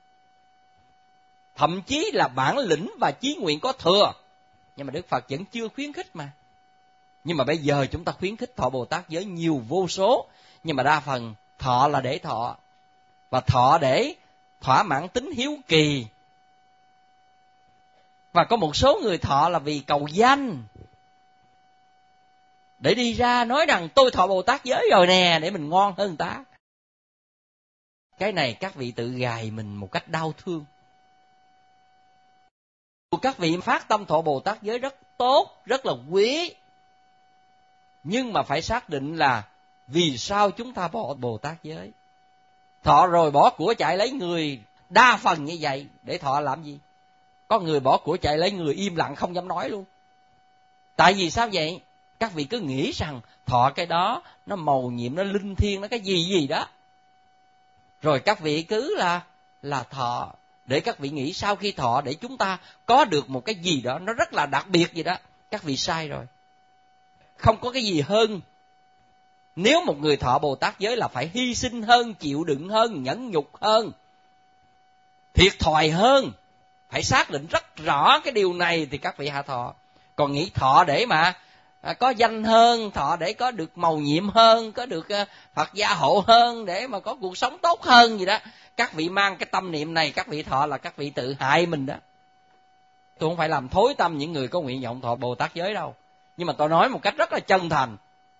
Thậm chí là bản lĩnh và chí nguyện có thừa. Nhưng mà Đức Phật vẫn chưa khuyến khích mà. Nhưng mà bây giờ chúng ta khuyến khích thọ Bồ Tát giới nhiều vô số. Nhưng mà đa phần thọ là để thọ. Và thọ để thỏa mãn tính hiếu kỳ. Và có một số người thọ là vì cầu danh, để đi ra nói rằng tôi thọ Bồ Tát giới rồi nè, để mình ngon hơn người ta. Cái này các vị tự gài mình một cách đau thương. Các vị phát tâm thọ Bồ Tát giới rất tốt, rất là quý, nhưng mà phải xác định là vì sao chúng ta bỏ Bồ Tát giới. Thọ rồi bỏ của chạy lấy người, đa phần như vậy, để thọ làm gì? Có người bỏ của chạy lấy người im lặng không dám nói luôn. Tại vì sao vậy? Các vị cứ nghĩ rằng thọ cái đó nó mầu nhiệm, nó linh thiêng, nó cái gì gì đó. Rồi các vị cứ là là thọ, để các vị nghĩ sau khi thọ để chúng ta có được một cái gì đó nó rất là đặc biệt gì đó. Các vị sai rồi. Không có cái gì hơn. Nếu một người thọ Bồ Tát giới là phải hy sinh hơn, chịu đựng hơn, nhẫn nhục hơn, thiệt thòi hơn. Phải xác định rất rõ cái điều này thì các vị hạ thọ. Còn nghĩ thọ để mà à, có danh hơn, thọ để có được mầu nhiệm hơn, có được uh, Phật gia hộ hơn, để mà có cuộc sống tốt hơn gì đó. Các vị mang cái tâm niệm này, các vị thọ là các vị tự hại mình đó. Tôi không phải làm thối tâm những người có nguyện vọng thọ Bồ Tát giới đâu. Nhưng mà tôi nói một cách rất là chân thành.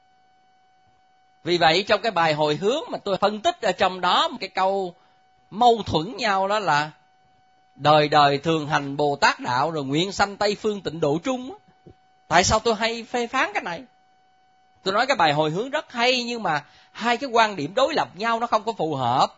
Vì vậy trong cái bài hồi hướng mà tôi phân tích ở trong đó một cái câu mâu thuẫn nhau, đó là đời đời thường hành Bồ Tát đạo rồi nguyện sanh Tây Phương tịnh độ trung. Tại sao tôi hay phê phán cái này? Tôi nói cái bài hồi hướng rất hay, nhưng mà hai cái quan điểm đối lập nhau nó không có phù hợp.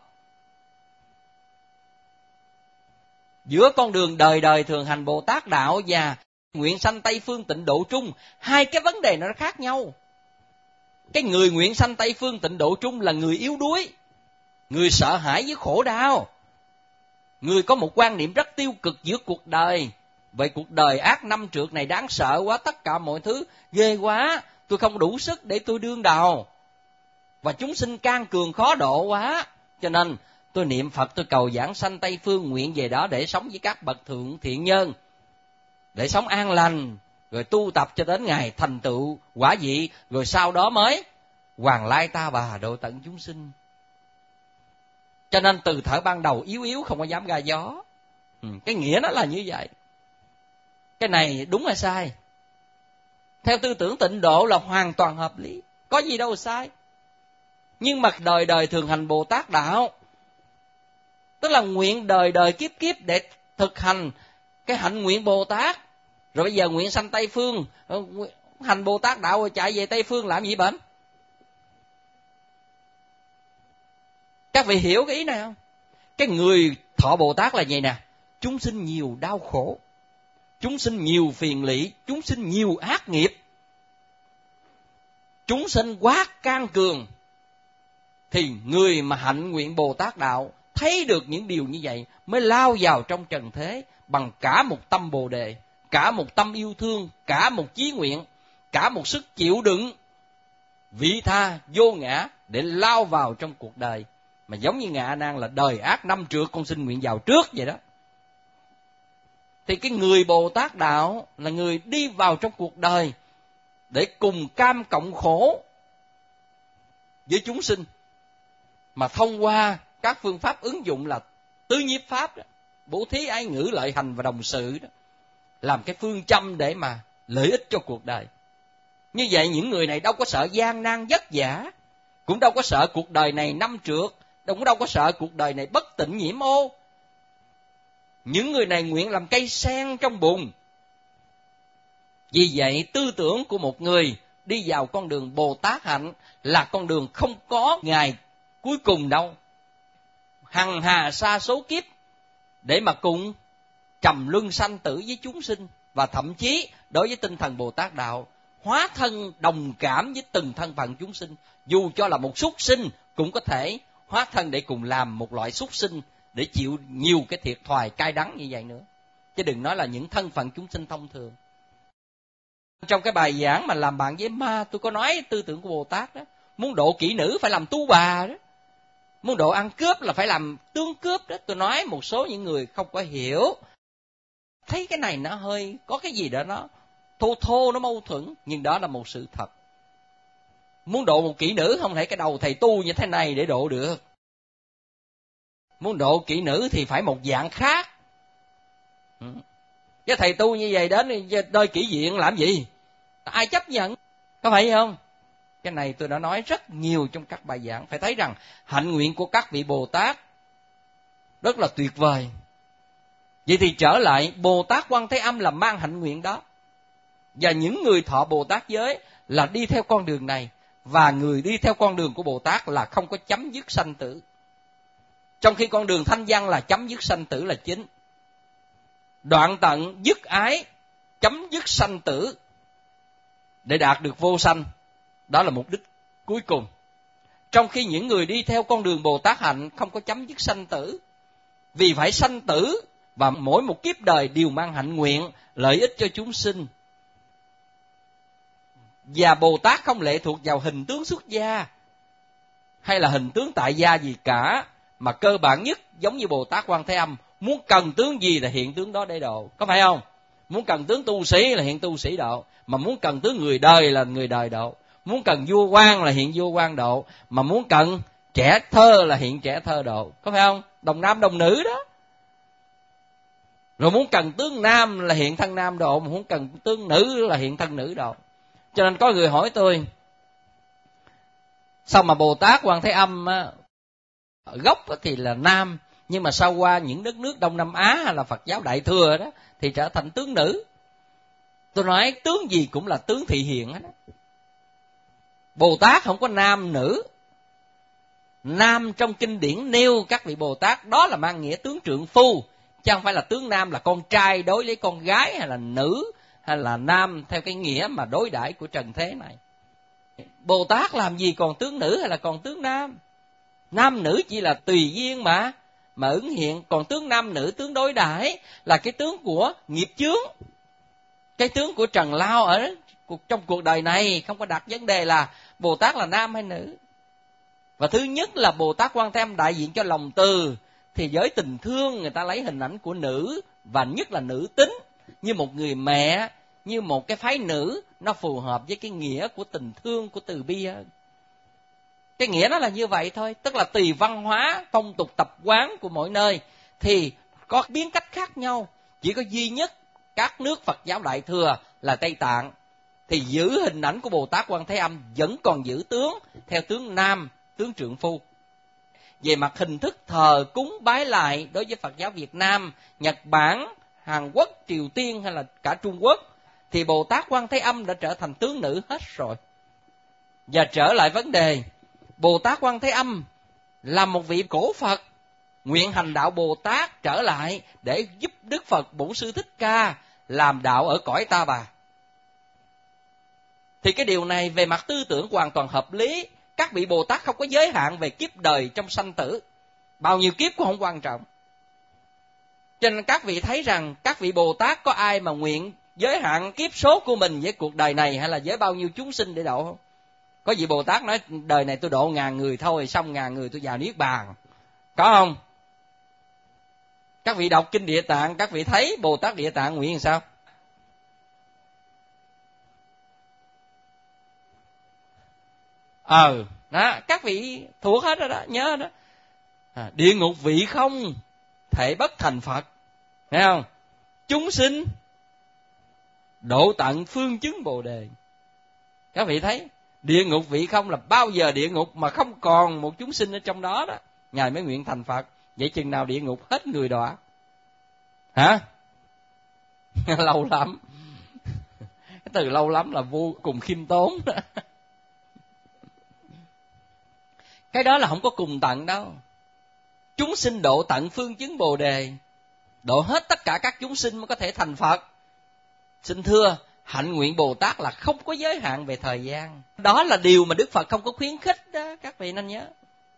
Giữa con đường đời đời thường hành Bồ Tát đạo và nguyện sanh Tây Phương tịnh độ trung, hai cái vấn đề nó khác nhau. Cái người nguyện sanh Tây Phương tịnh độ trung là người yếu đuối, người sợ hãi với khổ đau, người có một quan niệm rất tiêu cực giữa cuộc đời. Vậy cuộc đời ác năm trượt này đáng sợ quá, tất cả mọi thứ ghê quá, tôi không đủ sức để tôi đương đầu, và chúng sinh can cường khó độ quá, cho nên tôi niệm Phật, tôi cầu giảng sanh Tây Phương, nguyện về đó để sống với các bậc thượng thiện nhân, để sống an lành, rồi tu tập cho đến ngày thành tựu quả vị, rồi sau đó mới Hoàng Lai Ta Bà độ tận chúng sinh. Cho nên từ thở ban đầu yếu yếu không có dám ga gió. Ừ, cái nghĩa nó là như vậy. Cái này đúng hay sai? Theo tư tưởng tịnh độ là hoàn toàn hợp lý, có gì đâu sai. Nhưng mà đời đời thường hành Bồ Tát đạo, tức là nguyện đời đời kiếp kiếp để thực hành cái hạnh nguyện Bồ Tát. Rồi bây giờ nguyện sanh Tây Phương, hành Bồ Tát đạo rồi chạy về Tây Phương làm gì bệnh? Các vị hiểu cái ý này không? Cái người thọ Bồ Tát là vậy nè, chúng sinh nhiều đau khổ, chúng sinh nhiều phiền lụy, chúng sinh nhiều ác nghiệp, chúng sinh quá can cường, thì người mà hạnh nguyện Bồ Tát đạo thấy được những điều như vậy mới lao vào trong trần thế bằng cả một tâm Bồ Đề, cả một tâm yêu thương, cả một chí nguyện, cả một sức chịu đựng vị tha vô ngã để lao vào trong cuộc đời. Mà giống như Ngài A Nan là đời ác năm trượt, con xin nguyện vào trước vậy đó. Thì cái người Bồ Tát đạo là người đi vào trong cuộc đời để cùng cam cộng khổ với chúng sinh, mà thông qua các phương pháp ứng dụng là tứ nhiếp pháp đó, bố thí, ái ngữ, lợi hành và đồng sự đó, làm cái phương châm để mà lợi ích cho cuộc đời. Như vậy những người này đâu có sợ gian nan vất vả, cũng đâu có sợ cuộc đời này năm trượt, cũng đâu có sợ cuộc đời này bất tịnh nhiễm ô. Những người này nguyện làm cây sen trong bùn. Vì vậy tư tưởng của một người đi vào con đường Bồ Tát hạnh là con đường không có ngày cuối cùng đâu. Hằng hà sa số kiếp để mà cùng trầm luân sanh tử với chúng sinh, và thậm chí đối với tinh thần Bồ Tát đạo hóa thân đồng cảm với từng thân phận chúng sinh. Dù cho là một súc sinh cũng có thể hóa thân để cùng làm một loại súc sinh, để chịu nhiều cái thiệt thòi cay đắng như vậy nữa. Chứ đừng nói là những thân phận chúng sinh thông thường. Trong cái bài giảng mà làm bạn với ma, tôi có nói tư tưởng của Bồ Tát đó. Muốn độ kỹ nữ phải làm tu bà đó. Muốn độ ăn cướp là phải làm tướng cướp đó. Tôi nói một số những người không có hiểu, thấy cái này nó hơi có cái gì đó nó thô thô, nó mâu thuẫn, nhưng đó là một sự thật. Muốn độ một kỹ nữ không thể cái đầu thầy tu như thế này để độ được. Muốn độ kỹ nữ thì phải một dạng khác. Chứ thầy tu như vậy đến nơi kỹ viện làm gì? Ai chấp nhận? Có phải không? Cái này tôi đã nói rất nhiều trong các bài giảng. Phải thấy rằng hạnh nguyện của các vị Bồ Tát rất là tuyệt vời. Vậy thì trở lại, Bồ Tát Quan Thế Âm là mang hạnh nguyện đó. Và những người thọ Bồ Tát giới là đi theo con đường này. Và người đi theo con đường của Bồ Tát là không có chấm dứt sanh tử. Trong khi con đường thanh văn là chấm dứt sanh tử là chính. Đoạn tận dứt ái, chấm dứt sanh tử để đạt được vô sanh. Đó là mục đích cuối cùng. Trong khi những người đi theo con đường Bồ Tát hạnh không có chấm dứt sanh tử. Vì phải sanh tử và mỗi một kiếp đời đều mang hạnh nguyện, lợi ích cho chúng sinh. Và Bồ Tát không lệ thuộc vào hình tướng xuất gia hay là hình tướng tại gia gì cả, mà cơ bản nhất giống như Bồ Tát Quan Thế Âm, muốn cần tướng gì là hiện tướng đó để độ, có phải không? Muốn cần tướng tu sĩ là hiện tu sĩ độ, mà muốn cần tướng người đời là người đời độ, muốn cần vua quan là hiện vua quan độ, mà muốn cần trẻ thơ là hiện trẻ thơ độ, có phải không? Đồng nam đồng nữ đó. Rồi muốn cần tướng nam là hiện thân nam độ, mà muốn cần tướng nữ là hiện thân nữ độ. Cho nên có người hỏi tôi, sao mà Bồ Tát Quan Thế Âm á, gốc thì là nam, nhưng mà sau qua những đất nước Đông Nam Á hay là Phật giáo Đại Thừa đó thì trở thành tướng nữ? Tôi nói tướng gì cũng là tướng thị hiện đó. Bồ Tát không có nam nữ. Nam trong kinh điển nêu các vị Bồ Tát đó là mang nghĩa tướng trượng phu, chứ không phải là tướng nam là con trai đối với con gái, hay là nữ hay là nam theo cái nghĩa mà đối đãi của trần thế này. Bồ Tát làm gì còn tướng nữ hay là còn tướng nam? Nam nữ chỉ là tùy duyên mà mà ứng hiện, còn tướng nam nữ tướng đối đãi là cái tướng của nghiệp chướng, cái tướng của trần lao ở trong cuộc đời này. Không có đặt vấn đề là Bồ Tát là nam hay nữ. Và thứ nhất là Bồ Tát Quan Thế Âm đại diện cho lòng từ, thì với tình thương người ta lấy hình ảnh của nữ, và nhất là nữ tính, như một người mẹ, như một cái phái nữ, nó phù hợp với cái nghĩa của tình thương, của từ bi hơn. Cái nghĩa nó là như vậy thôi, tức là tùy văn hóa, phong tục tập quán của mỗi nơi thì có biến cách khác nhau. Chỉ có duy nhất các nước Phật giáo Đại Thừa là Tây Tạng thì giữ hình ảnh của Bồ Tát Quan Thế Âm vẫn còn giữ tướng theo tướng nam, tướng trượng phu. Về mặt hình thức thờ cúng bái lại đối với Phật giáo Việt Nam, Nhật Bản, Hàn Quốc, Triều Tiên hay là cả Trung Quốc thì Bồ Tát Quan Thế Âm đã trở thành tướng nữ hết rồi. Và trở lại vấn đề, Bồ Tát Quan Thế Âm là một vị cổ Phật, nguyện hành đạo Bồ Tát trở lại để giúp Đức Phật Bổn Sư Thích Ca làm đạo ở cõi Ta Bà. Thì cái điều này về mặt tư tưởng hoàn toàn hợp lý. Các vị Bồ Tát không có giới hạn về kiếp đời trong sanh tử, bao nhiêu kiếp cũng không quan trọng. Cho nên các vị thấy rằng các vị Bồ Tát có ai mà nguyện giới hạn kiếp số của mình với cuộc đời này hay là với bao nhiêu chúng sinh để độ không? Có vị Bồ Tát nói đời này tôi độ ngàn người thôi, xong ngàn người tôi vào Niết Bàn. Có không? Các vị đọc kinh Địa Tạng, các vị thấy Bồ Tát Địa Tạng nguyện làm sao? Ờ, đó, các vị thuộc hết rồi đó, nhớ đó. À, địa ngục vị không thể bất thành Phật, thấy không? Chúng sinh độ tận phương chứng Bồ Đề. Các vị thấy địa ngục vị không là bao giờ địa ngục mà không còn một chúng sinh ở trong đó đó, Ngài mới nguyện thành Phật. Vậy chừng nào địa ngục hết người đọa? Hả? Lâu lắm. Cái từ lâu lắm là vô cùng khiêm tốn đó. Cái đó là không có cùng tận đâu. Chúng sinh độ tận phương chứng Bồ Đề, độ hết tất cả các chúng sinh mới có thể thành Phật. Xin thưa, hạnh nguyện Bồ Tát là không có giới hạn về thời gian. Đó là điều mà Đức Phật không có khuyến khích đó, các vị nên nhớ.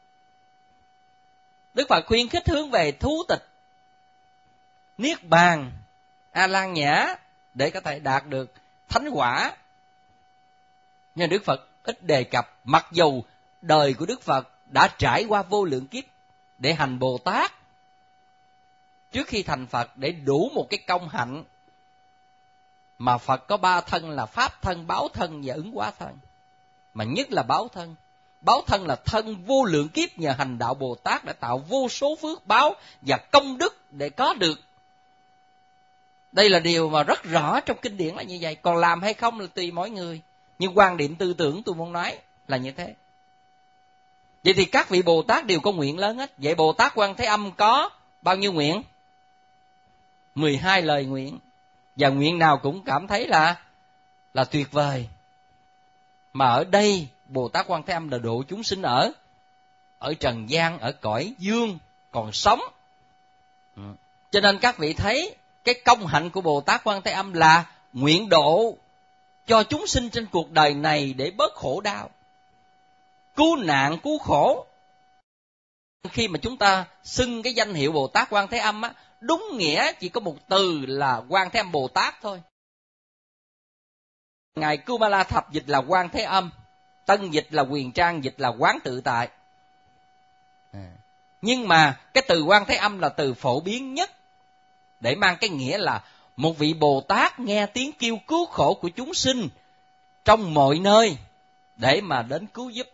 Đức Phật khuyến khích hướng về thú tịch, Niết Bàn, A Lan Nhã để có thể đạt được thánh quả. Nhưng Đức Phật ít đề cập, mặc dù đời của Đức Phật đã trải qua vô lượng kiếp để hành Bồ Tát trước khi thành Phật, để đủ một cái công hạnh mà Phật có ba thân là Pháp thân, Báo thân và Ứng Hóa thân. Mà nhất là Báo thân. báo thân là thân vô lượng kiếp nhờ hành đạo Bồ Tát đã tạo vô số phước báo và công đức để có được. Đây là điều mà rất rõ trong kinh điển là như vậy. Còn làm hay không là tùy mỗi người. Nhưng quan điểm tư tưởng tôi muốn nói là như thế. Vậy thì các vị Bồ Tát đều có nguyện lớn hết. Vậy Bồ Tát Quan Thế Âm có bao nhiêu nguyện? mười hai lời nguyện. Và nguyện nào cũng cảm thấy là là tuyệt vời. Mà ở đây Bồ Tát Quan Thế Âm là độ chúng sinh ở ở trần gian, ở cõi dương còn sống. Ừ. Cho nên các vị thấy cái công hạnh của Bồ Tát Quan Thế Âm là nguyện độ cho chúng sinh trên cuộc đời này để bớt khổ đau, cứu nạn cứu khổ. Khi mà chúng ta xưng cái danh hiệu Bồ Tát Quan Thế Âm á, đúng nghĩa chỉ có một từ là Quan Thế Âm Bồ Tát thôi. Ngài Kumala Thập dịch là Quan Thế Âm, Tân dịch là Quyền Trang, dịch là Quán Tự Tại. À. Nhưng mà cái từ Quan Thế Âm là từ phổ biến nhất để mang cái nghĩa là một vị Bồ Tát nghe tiếng kêu cứu khổ của chúng sinh trong mọi nơi để mà đến cứu giúp.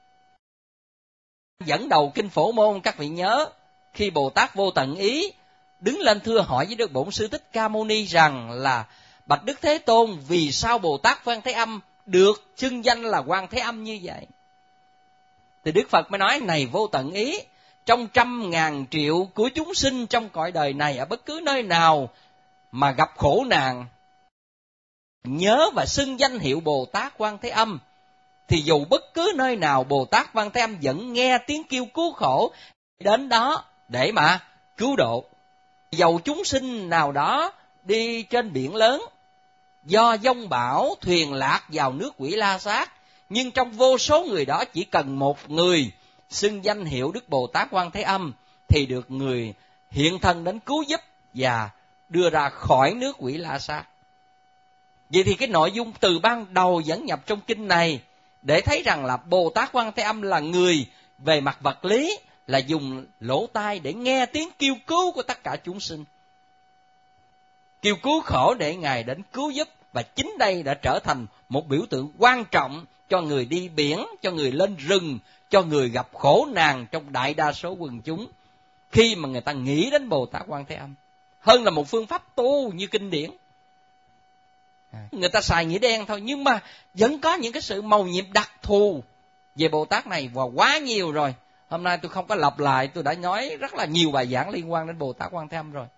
Dẫn đầu kinh Phổ Môn các vị nhớ, khi Bồ Tát Vô Tận Ý đứng lên thưa hỏi với Đức Bổn Sư Thích Ca Mâu Ni rằng là bạch Đức Thế Tôn, vì sao Bồ Tát Quan Thế Âm được xưng danh là Quan Thế Âm như vậy? Thì Đức Phật mới nói, này Vô Tận Ý, trong trăm ngàn triệu của chúng sinh trong cõi đời này, ở bất cứ nơi nào mà gặp khổ nạn, nhớ và xưng danh hiệu Bồ Tát Quan Thế Âm, thì dù bất cứ nơi nào Bồ Tát Quan Thế Âm vẫn nghe tiếng kêu cứu khổ đến đó để mà cứu độ. Dầu chúng sinh nào đó đi trên biển lớn, do giông bão thuyền lạc vào nước Quỷ La Sát, nhưng trong vô số người đó chỉ cần một người xưng danh hiệu Đức Bồ Tát Quan Thế Âm thì được người hiện thân đến cứu giúp và đưa ra khỏi nước Quỷ La Sát. Vậy thì cái nội dung từ ban đầu dẫn nhập trong kinh này để thấy rằng là Bồ Tát Quan Thế Âm là người về mặt vật lý, là dùng lỗ tai để nghe tiếng kêu cứu của tất cả chúng sinh, kêu cứu khổ để Ngài đến cứu giúp. Và chính đây đã trở thành một biểu tượng quan trọng cho người đi biển, cho người lên rừng, cho người gặp khổ nạn trong đại đa số quần chúng, khi mà người ta nghĩ đến Bồ Tát Quan Thế Âm, hơn là một phương pháp tu như kinh điển. Người ta xài nghĩa đen thôi, nhưng mà vẫn có những cái sự mầu nhiệm đặc thù về Bồ Tát này, và quá nhiều rồi. Hôm nay tôi không có lặp lại, tôi đã nói rất là nhiều bài giảng liên quan đến Bồ Tát Quan Thế Âm rồi.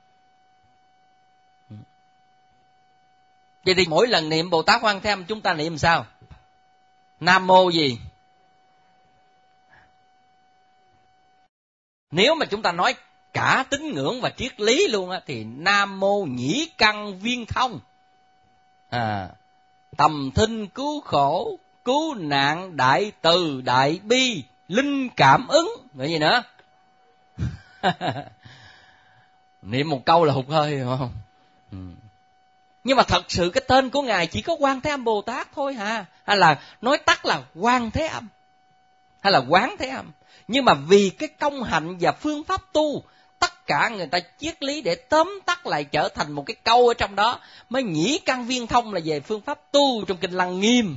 Vậy thì mỗi lần niệm Bồ Tát Quan Thế Âm chúng ta niệm sao? Nam mô gì? Nếu mà chúng ta nói cả tín ngưỡng và triết lý luôn á, thì Nam mô nhĩ căn viên thông, à, tầm thinh cứu khổ, cứu nạn, đại từ, đại bi, linh cảm ứng, gọi gì nữa? Niệm một câu là hụt hơi, đúng không? Ừ. Nhưng mà thật sự cái tên của Ngài chỉ có Quan Thế Âm Bồ Tát thôi hả? Hay là nói tắt là Quan Thế Âm, hay là Quán Thế Âm? Nhưng mà vì cái công hạnh và phương pháp tu, tất cả người ta triết lý để tóm tắt lại trở thành một cái câu ở trong đó, mới nhĩ căn viên thông là về phương pháp tu trong kinh Lăng Nghiêm.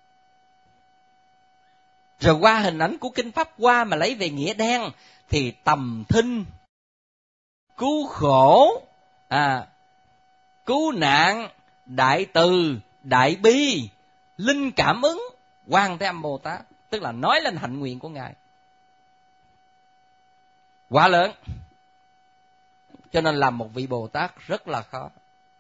Rồi qua hình ảnh của kinh Pháp Hoa mà lấy về nghĩa đen, thì tầm thinh, cứu khổ, à, cứu nạn, đại từ, đại bi, linh cảm ứng, Quan Thế Âm Bồ Tát, tức là nói lên hạnh nguyện của Ngài. Quá lớn. Cho nên làm một vị Bồ Tát rất là khó,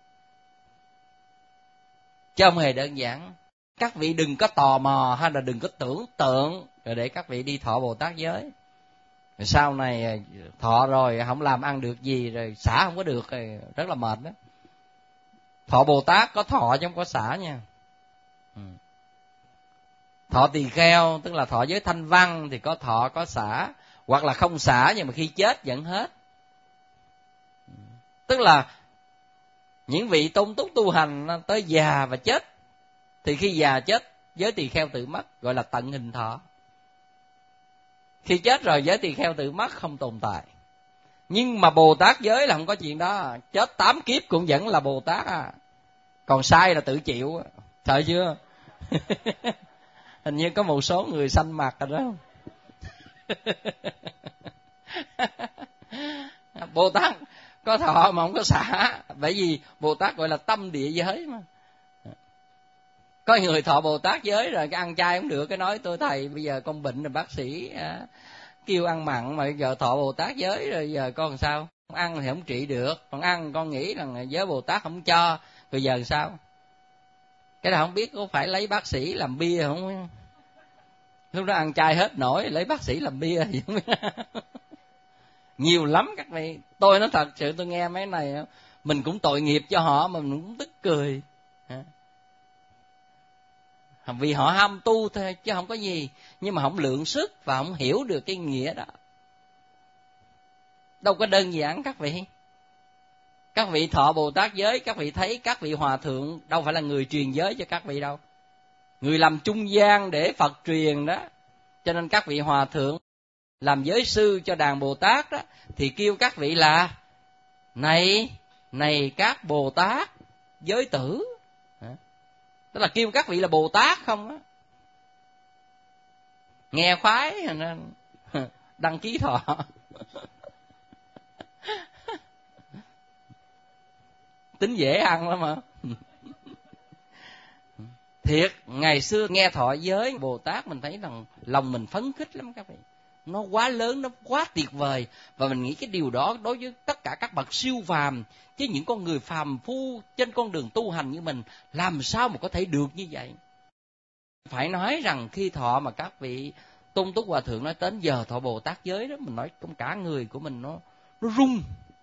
chứ không hề đơn giản. Các vị đừng có tò mò hay là đừng có tưởng tượng rồi để các vị đi thọ Bồ Tát giới. Rồi sau này thọ rồi không làm ăn được gì, rồi xả không có được, rồi rất là mệt đó. Thọ Bồ Tát có thọ chứ không có xả nha. Ừ. Thọ tỳ kheo tức là thọ giới thanh văn thì có thọ có xả, hoặc là không xả nhưng mà khi chết vẫn hết. Tức là những vị tôn túc tu hành tới già và chết, thì khi già chết giới tỳ kheo tự mất, gọi là tận hình thọ. Khi chết rồi giới tỳ kheo tự mất, không tồn tại. Nhưng mà Bồ Tát giới là không có chuyện đó, chết tám kiếp cũng vẫn là Bồ Tát à. Còn sai là tự chịu, sợ chưa? Hình như có một số người xanh mặt rồi đó. Bồ Tát có thọ mà không có xả, bởi vì Bồ Tát gọi là tâm địa giới mà. Có người thọ Bồ Tát giới rồi cái ăn chay không được, cái nói tôi thầy bây giờ con bệnh rồi bác sĩ à, kêu ăn mặn mà giờ thọ Bồ Tát giới rồi giờ con làm sao? Con ăn thì không trị được, còn ăn con nghĩ rằng giới Bồ Tát không cho, rồi giờ làm sao? Cái đó không biết có phải lấy bác sĩ làm bia không? Lúc đó ăn chay hết nổi lấy bác sĩ làm bia gì không biết. Nhiều lắm các vị. Tôi nói thật sự tôi nghe mấy này mình cũng tội nghiệp cho họ mà mình cũng tức cười. Vì họ ham tu thôi chứ không có gì, nhưng mà không lượng sức và không hiểu được cái nghĩa đó. Đâu có đơn giản các vị. Các vị thọ Bồ Tát giới, các vị thấy các vị hòa thượng đâu phải là người truyền giới cho các vị đâu, người làm trung gian để Phật truyền đó. Cho nên các vị hòa thượng làm giới sư cho đàn Bồ Tát đó, thì kêu các vị là này này các Bồ Tát giới tử, tức là kêu các vị là Bồ Tát không á. Nghe khoái nên đăng ký thọ. Tính dễ ăn lắm mà. Thiệt, ngày xưa nghe thọ giới Bồ Tát mình thấy rằng lòng mình phấn khích lắm các vị. Nó quá lớn, nó quá tuyệt vời. Và mình nghĩ cái điều đó đối với tất cả các bậc siêu phàm, chứ những con người phàm phu trên con đường tu hành như mình, làm sao mà có thể được như vậy? Phải nói rằng khi thọ mà các vị Tôn Túc Hòa Thượng nói đến giờ thọ Bồ Tát giới đó, mình nói trong cả người của mình nó, nó rung.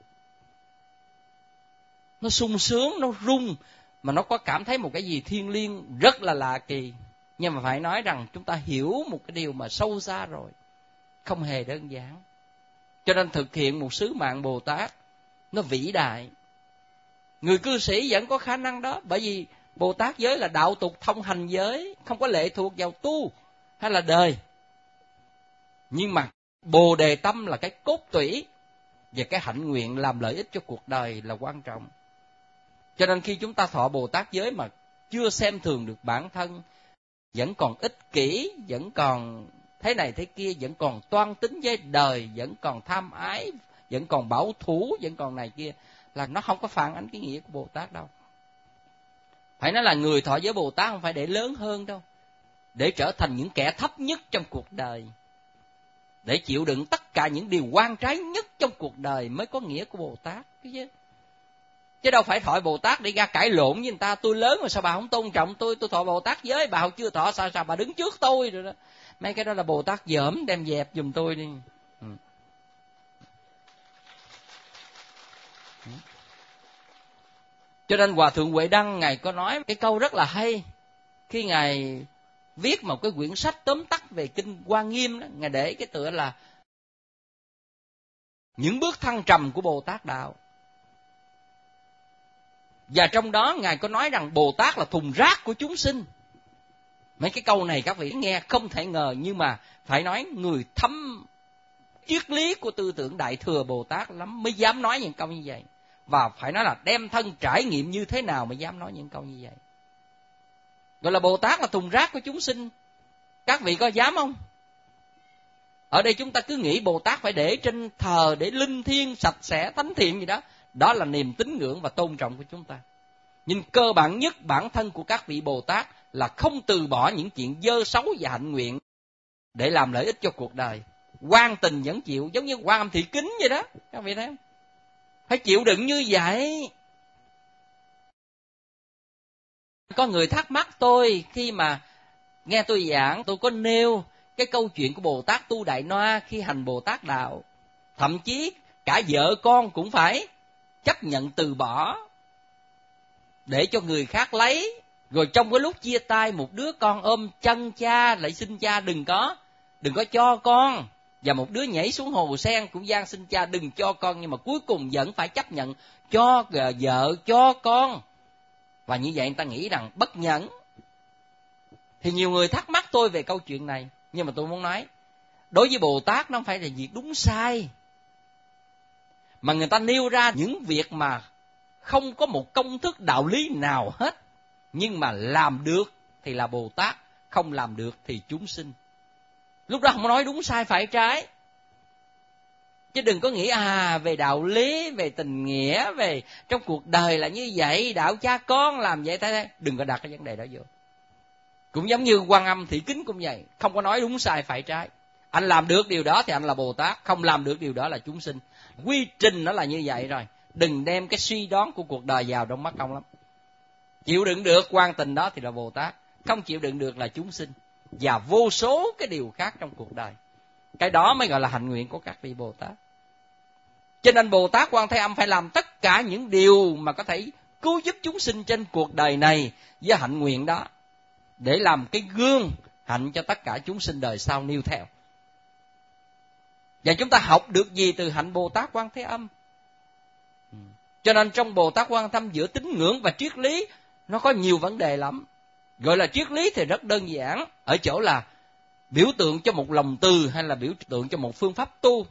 Nó sung sướng, nó rung. Mà nó có cảm thấy một cái gì thiêng liêng rất là lạ kỳ. Nhưng mà phải nói rằng chúng ta hiểu một cái điều mà sâu xa rồi, không hề đơn giản. Cho nên thực hiện một sứ mạng Bồ Tát nó vĩ đại. Người cư sĩ vẫn có khả năng đó, bởi vì Bồ Tát giới là đạo tục thông hành giới, không có lệ thuộc vào tu hay là đời. Nhưng mà Bồ Đề tâm là cái cốt tủy, và cái hạnh nguyện làm lợi ích cho cuộc đời là quan trọng. Cho nên khi chúng ta thọ Bồ Tát giới mà chưa xem thường được bản thân, vẫn còn ích kỷ, vẫn còn thế này thế kia, vẫn còn toan tính với đời, vẫn còn tham ái, vẫn còn bảo thủ, vẫn còn này kia, là nó không có phản ánh cái nghĩa của Bồ Tát đâu. Phải nói là người thọ giới Bồ Tát không phải để lớn hơn đâu, để trở thành những kẻ thấp nhất trong cuộc đời, để chịu đựng tất cả những điều oan trái nhất trong cuộc đời mới có nghĩa của Bồ Tát. Chứ chứ đâu phải thọ Bồ Tát để ra cãi lộn với người ta, tôi lớn mà sao bà không tôn trọng tôi, tôi thọ Bồ Tát giới, bà chưa thọ sao sao bà đứng trước tôi rồi đó. Mấy cái đó là Bồ Tát dởm, đem dẹp giùm tôi đi. Ừ. Ừ. Cho nên Hòa Thượng Huệ Đăng Ngài có nói cái câu rất là hay. Khi Ngài viết một cái quyển sách tóm tắt về Kinh Hoa Nghiêm đó, Ngài để cái tựa là những bước thăng trầm của Bồ Tát Đạo. Và trong đó Ngài có nói rằng Bồ Tát là thùng rác của chúng sinh. Mấy cái câu này các vị nghe không thể ngờ, nhưng mà phải nói người thâm triết lý của tư tưởng Đại Thừa Bồ Tát lắm mới dám nói những câu như vậy. Và phải nói là đem thân trải nghiệm như thế nào mới dám nói những câu như vậy. Gọi là Bồ Tát là thùng rác của chúng sinh. Các vị có dám không? Ở đây chúng ta cứ nghĩ Bồ Tát phải để trên thờ, để linh thiêng, sạch sẽ, thánh thiện gì đó. Đó là niềm tín ngưỡng và tôn trọng của chúng ta. Nhưng cơ bản nhất bản thân của các vị Bồ Tát là không từ bỏ những chuyện dơ xấu và hạnh nguyện để làm lợi ích cho cuộc đời. Quan tình vẫn chịu, giống như Quan Âm Thị Kính vậy đó. Các vị thấy không? Phải chịu đựng như vậy. Có người thắc mắc tôi khi mà nghe tôi giảng, tôi có nêu cái câu chuyện của Bồ Tát Tu Đại Noa khi hành Bồ Tát Đạo. Thậm chí cả vợ con cũng phải chấp nhận từ bỏ để cho người khác lấy. Rồi trong cái lúc chia tay, một đứa con ôm chân cha lại xin cha đừng có, đừng có cho con. Và một đứa nhảy xuống hồ sen cũng van xin cha đừng cho con, nhưng mà cuối cùng vẫn phải chấp nhận cho vợ, cho con. Và như vậy người ta nghĩ rằng bất nhẫn. Thì nhiều người thắc mắc tôi về câu chuyện này, nhưng mà tôi muốn nói, đối với Bồ Tát nó không phải là việc đúng sai, mà người ta nêu ra những việc mà không có một công thức đạo lý nào hết, nhưng mà làm được thì là Bồ Tát, không làm được thì chúng sinh. Lúc đó không nói đúng sai phải trái. Chứ đừng có nghĩ à về đạo lý, về tình nghĩa, về trong cuộc đời là như vậy, đạo cha con làm vậy thế thế. Đừng có đặt cái vấn đề đó vô. Cũng giống như Quan Âm Thị Kính cũng vậy, không có nói đúng sai phải trái. Anh làm được điều đó thì anh là Bồ Tát, không làm được điều đó là chúng sinh. Quy trình nó là như vậy rồi. Đừng đem cái suy đoán của cuộc đời vào trong mắt ông lắm. Chịu đựng được quan tình đó thì là Bồ Tát, không chịu đựng được là chúng sinh. Và vô số cái điều khác trong cuộc đời. Cái đó mới gọi là hạnh nguyện của các vị Bồ Tát. Cho nên Bồ Tát Quan Thế Âm phải làm tất cả những điều mà có thể cứu giúp chúng sinh trên cuộc đời này với hạnh nguyện đó, để làm cái gương hạnh cho tất cả chúng sinh đời sau nêu theo. Và chúng ta học được gì từ hạnh Bồ Tát Quan Thế Âm? Cho nên trong Bồ Tát Quan Thế Âm giữa tín ngưỡng và triết lý nó có nhiều vấn đề lắm. Gọi là triết lý thì rất đơn giản, ở chỗ là biểu tượng cho một lòng từ hay là biểu tượng cho một phương pháp tu.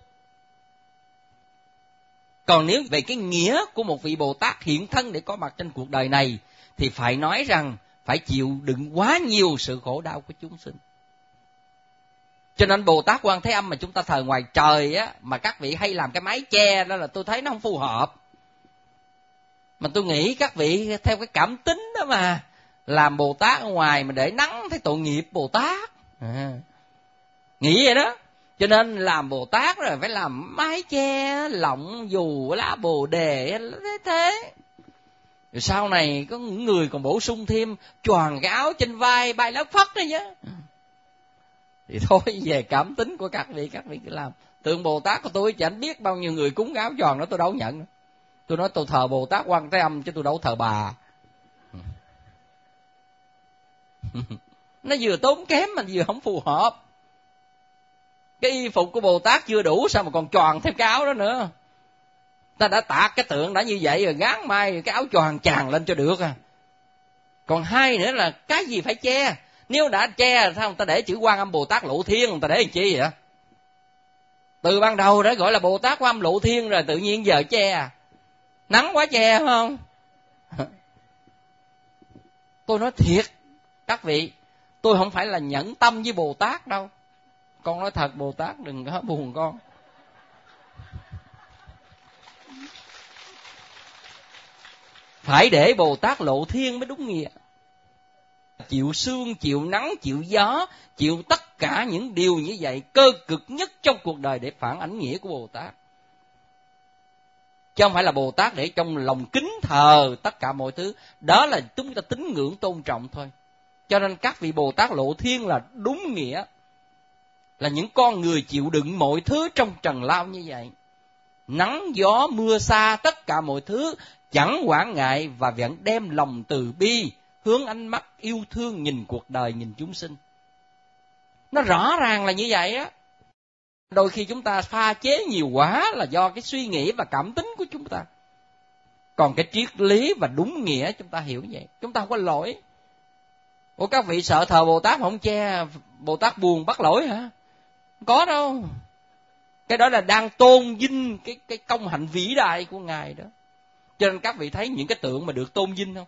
Còn nếu về cái nghĩa của một vị Bồ Tát hiện thân để có mặt trên cuộc đời này, thì phải nói rằng phải chịu đựng quá nhiều sự khổ đau của chúng sinh. Cho nên Bồ Tát Quan Thế Âm mà chúng ta thờ ngoài trời á, mà các vị hay làm cái mái che đó là tôi thấy nó không phù hợp. Mà tôi nghĩ các vị theo cái cảm tính đó mà làm Bồ Tát ở ngoài mà để nắng thấy tội nghiệp Bồ Tát. À, nghĩ vậy đó. Cho nên làm Bồ Tát rồi phải làm mái che, lọng dù, lá bồ đề thế thế. Rồi sau này có những người còn bổ sung thêm choàng cái áo trên vai bay lất phất đấy chứ. Thì thôi về cảm tính của các vị, các vị cứ làm. Tượng Bồ Tát của tôi chẳng biết bao nhiêu người cúng áo choàng đó tôi đâu nhận. Tôi nói tôi thờ Bồ Tát Quan Thế Âm chứ tôi đâu thờ bà. Nó vừa tốn kém mà vừa không phù hợp. Cái y phục của Bồ Tát chưa đủ sao mà còn choàng thêm cái áo đó nữa. Ta đã tạc cái tượng đã như vậy rồi, gán mai cái áo choàng chàng lên cho được à. Còn hai nữa là cái gì phải che. Nếu đã che sao người ta để chữ Quan Âm Bồ Tát Lộ Thiên, người ta để làm chi vậy? Từ ban đầu đã gọi là Bồ Tát Quan Âm Lộ Thiên rồi, tự nhiên giờ che à? Nắng quá che phải không? Tôi nói thiệt các vị, tôi không phải là nhẫn tâm với Bồ Tát đâu. Con nói thật, Bồ Tát đừng có buồn con. Phải để Bồ Tát Lộ Thiên mới đúng nghĩa. Chịu sương, chịu nắng, chịu gió, chịu tất cả những điều như vậy, cơ cực nhất trong cuộc đời để phản ánh nghĩa của Bồ Tát. Chứ không phải là Bồ Tát để trong lòng kính thờ tất cả mọi thứ. Đó là chúng ta tín ngưỡng tôn trọng thôi. Cho nên các vị Bồ Tát Lộ Thiên là đúng nghĩa, là những con người chịu đựng mọi thứ trong trần lao như vậy. Nắng, gió, mưa sa, tất cả mọi thứ chẳng quản ngại và vẫn đem lòng từ bi, hướng ánh mắt yêu thương nhìn cuộc đời, nhìn chúng sinh. Nó rõ ràng là như vậy á. Đôi khi chúng ta pha chế nhiều quá là do cái suy nghĩ và cảm tính của chúng ta. Còn cái triết lý và đúng nghĩa chúng ta hiểu như vậy, chúng ta không có lỗi. Ủa các vị sợ thờ Bồ Tát mà không che, Bồ Tát buồn bắt lỗi hả? Không có đâu. Cái đó là đang tôn vinh cái, cái công hạnh vĩ đại của Ngài đó. Cho nên các vị thấy những cái tượng mà được tôn vinh không?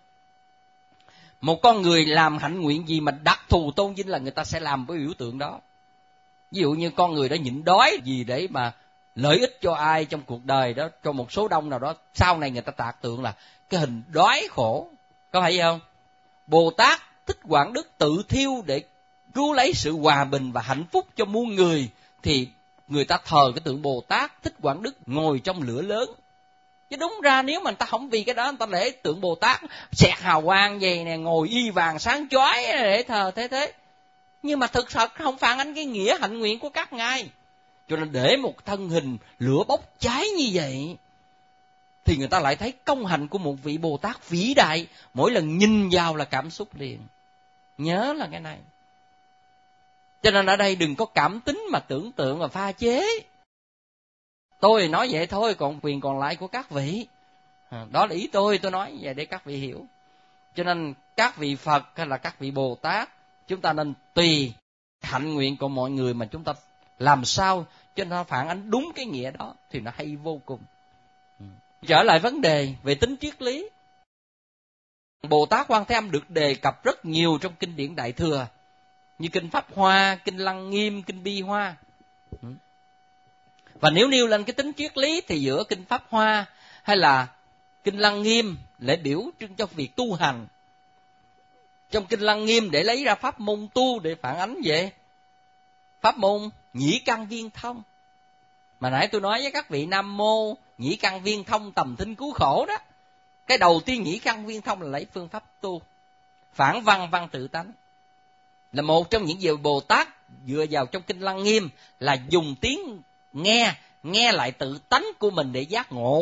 Một con người làm hạnh nguyện gì mà đặc thù tôn vinh là người ta sẽ làm với biểu tượng đó. Ví dụ như con người đã nhịn đói gì để mà lợi ích cho ai trong cuộc đời đó, cho một số đông nào đó, sau này người ta tạc tượng là cái hình đói khổ. Có phải không? Bồ Tát Thích Quảng Đức tự thiêu để cứu lấy sự hòa bình và hạnh phúc cho muôn người, thì người ta thờ cái tượng Bồ Tát Thích Quảng Đức ngồi trong lửa lớn. Chứ đúng ra nếu mà người ta không vì cái đó, người ta để tượng Bồ Tát xẹt hào quang vậy nè, ngồi y vàng sáng chói để thờ thế thế. Nhưng mà thực thật không phản ánh cái nghĩa hạnh nguyện của các ngài. Cho nên để một thân hình lửa bốc cháy như vậy, thì người ta lại thấy công hạnh của một vị Bồ Tát vĩ đại, mỗi lần nhìn vào là cảm xúc liền. Nhớ là cái này. Cho nên ở đây đừng có cảm tính mà tưởng tượng và pha chế. Tôi nói vậy thôi, còn quyền còn lại của các vị. À, đó là ý tôi, tôi nói vậy để các vị hiểu. Cho nên các vị Phật hay là các vị Bồ Tát, chúng ta nên tùy hạnh nguyện của mọi người mà chúng ta làm sao cho nó phản ánh đúng cái nghĩa đó thì nó hay vô cùng. Trở lại vấn đề về tính triết lý. Bồ Tát Quan Thế Âm được đề cập rất nhiều trong kinh điển Đại Thừa. như kinh Pháp Hoa, kinh Lăng Nghiêm, kinh Bi Hoa. Và nếu nêu lên cái tính triết lý thì giữa kinh Pháp Hoa hay là kinh Lăng Nghiêm để biểu trưng cho việc tu hành. Trong kinh Lăng Nghiêm để lấy ra pháp môn tu để phản ánh về pháp môn nhĩ căn viên thông. Mà nãy tôi nói với các vị Nam Mô nhĩ căn viên thông tầm thinh cứu khổ đó. Cái đầu tiên nhĩ căn viên thông là lấy phương pháp tu. Phản văn văn tự tánh. Là một trong những điều Bồ Tát dựa vào trong kinh Lăng Nghiêm là dùng tiếng nghe, nghe lại tự tánh của mình để giác ngộ.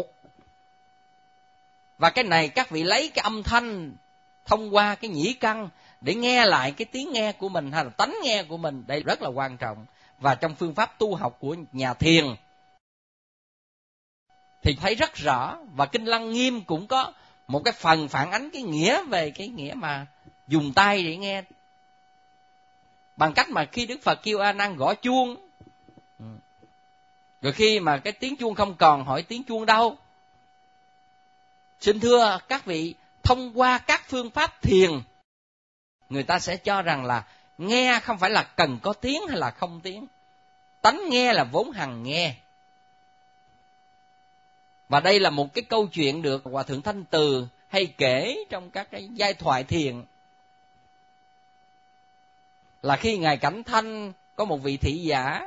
Và cái này các vị lấy cái âm thanh thông qua cái nhĩ căn để nghe lại cái tiếng nghe của mình hay là tánh nghe của mình. Đây rất là quan trọng. Và trong phương pháp tu học của nhà thiền thì thấy rất rõ. Và kinh Lăng Nghiêm cũng có một cái phần phản ánh cái nghĩa về cái nghĩa mà dùng tay để nghe. Bằng cách mà khi Đức Phật kêu A Nan gõ chuông, rồi khi mà cái tiếng chuông không còn hỏi tiếng chuông đâu. Xin thưa các vị, thông qua các phương pháp thiền, người ta sẽ cho rằng là nghe không phải là cần có tiếng hay là không tiếng. Tánh nghe là vốn hằng nghe. Và đây là một cái câu chuyện được Hòa Thượng Thanh Từ hay kể trong các cái giai thoại thiền. Là khi Ngài Cảnh Thanh có một vị thị giả.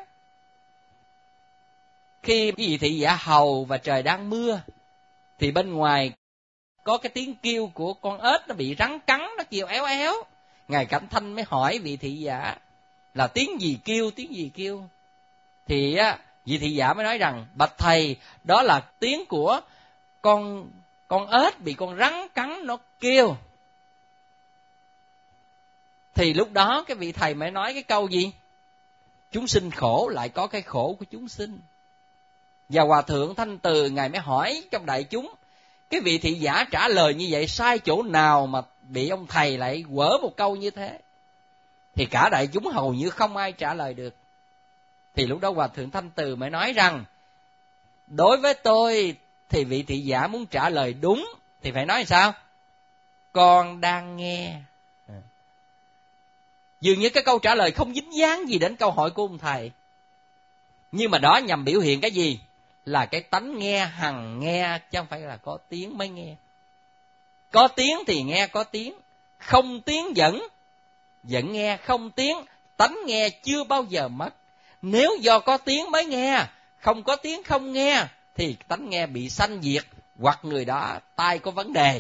Khi cái vị thị giả hầu và trời đang mưa, thì bên ngoài có cái tiếng kêu của con ếch nó bị rắn cắn, nó kêu éo éo. Ngài Cảnh Thanh mới hỏi vị thị giả là tiếng gì kêu, tiếng gì kêu. Thì á, vị thị giả mới nói rằng, bạch thầy, đó là tiếng của con con ếch bị con rắn cắn nó kêu. Thì lúc đó cái vị thầy mới nói cái câu gì? Chúng sinh khổ lại có cái khổ của chúng sinh. Và Hòa Thượng Thanh Từ Ngài mới hỏi trong đại chúng, cái vị thị giả trả lời như vậy sai chỗ nào mà bị ông thầy lại quở một câu như thế? Thì cả đại chúng hầu như không ai trả lời được. Thì lúc đó Hòa Thượng Thanh Từ mới nói rằng, đối với tôi thì vị thị giả muốn trả lời đúng thì phải nói sao? Con đang nghe. Dường như cái câu trả lời không dính dáng gì đến câu hỏi của ông thầy. Nhưng mà đó nhằm biểu hiện cái gì? Là cái tánh nghe hằng nghe, chứ không phải là có tiếng mới nghe. Có tiếng thì nghe có tiếng, không tiếng vẫn, vẫn nghe không tiếng, tánh nghe chưa bao giờ mất. Nếu do có tiếng mới nghe, không có tiếng không nghe, thì tánh nghe bị sanh diệt, hoặc người đó tai có vấn đề.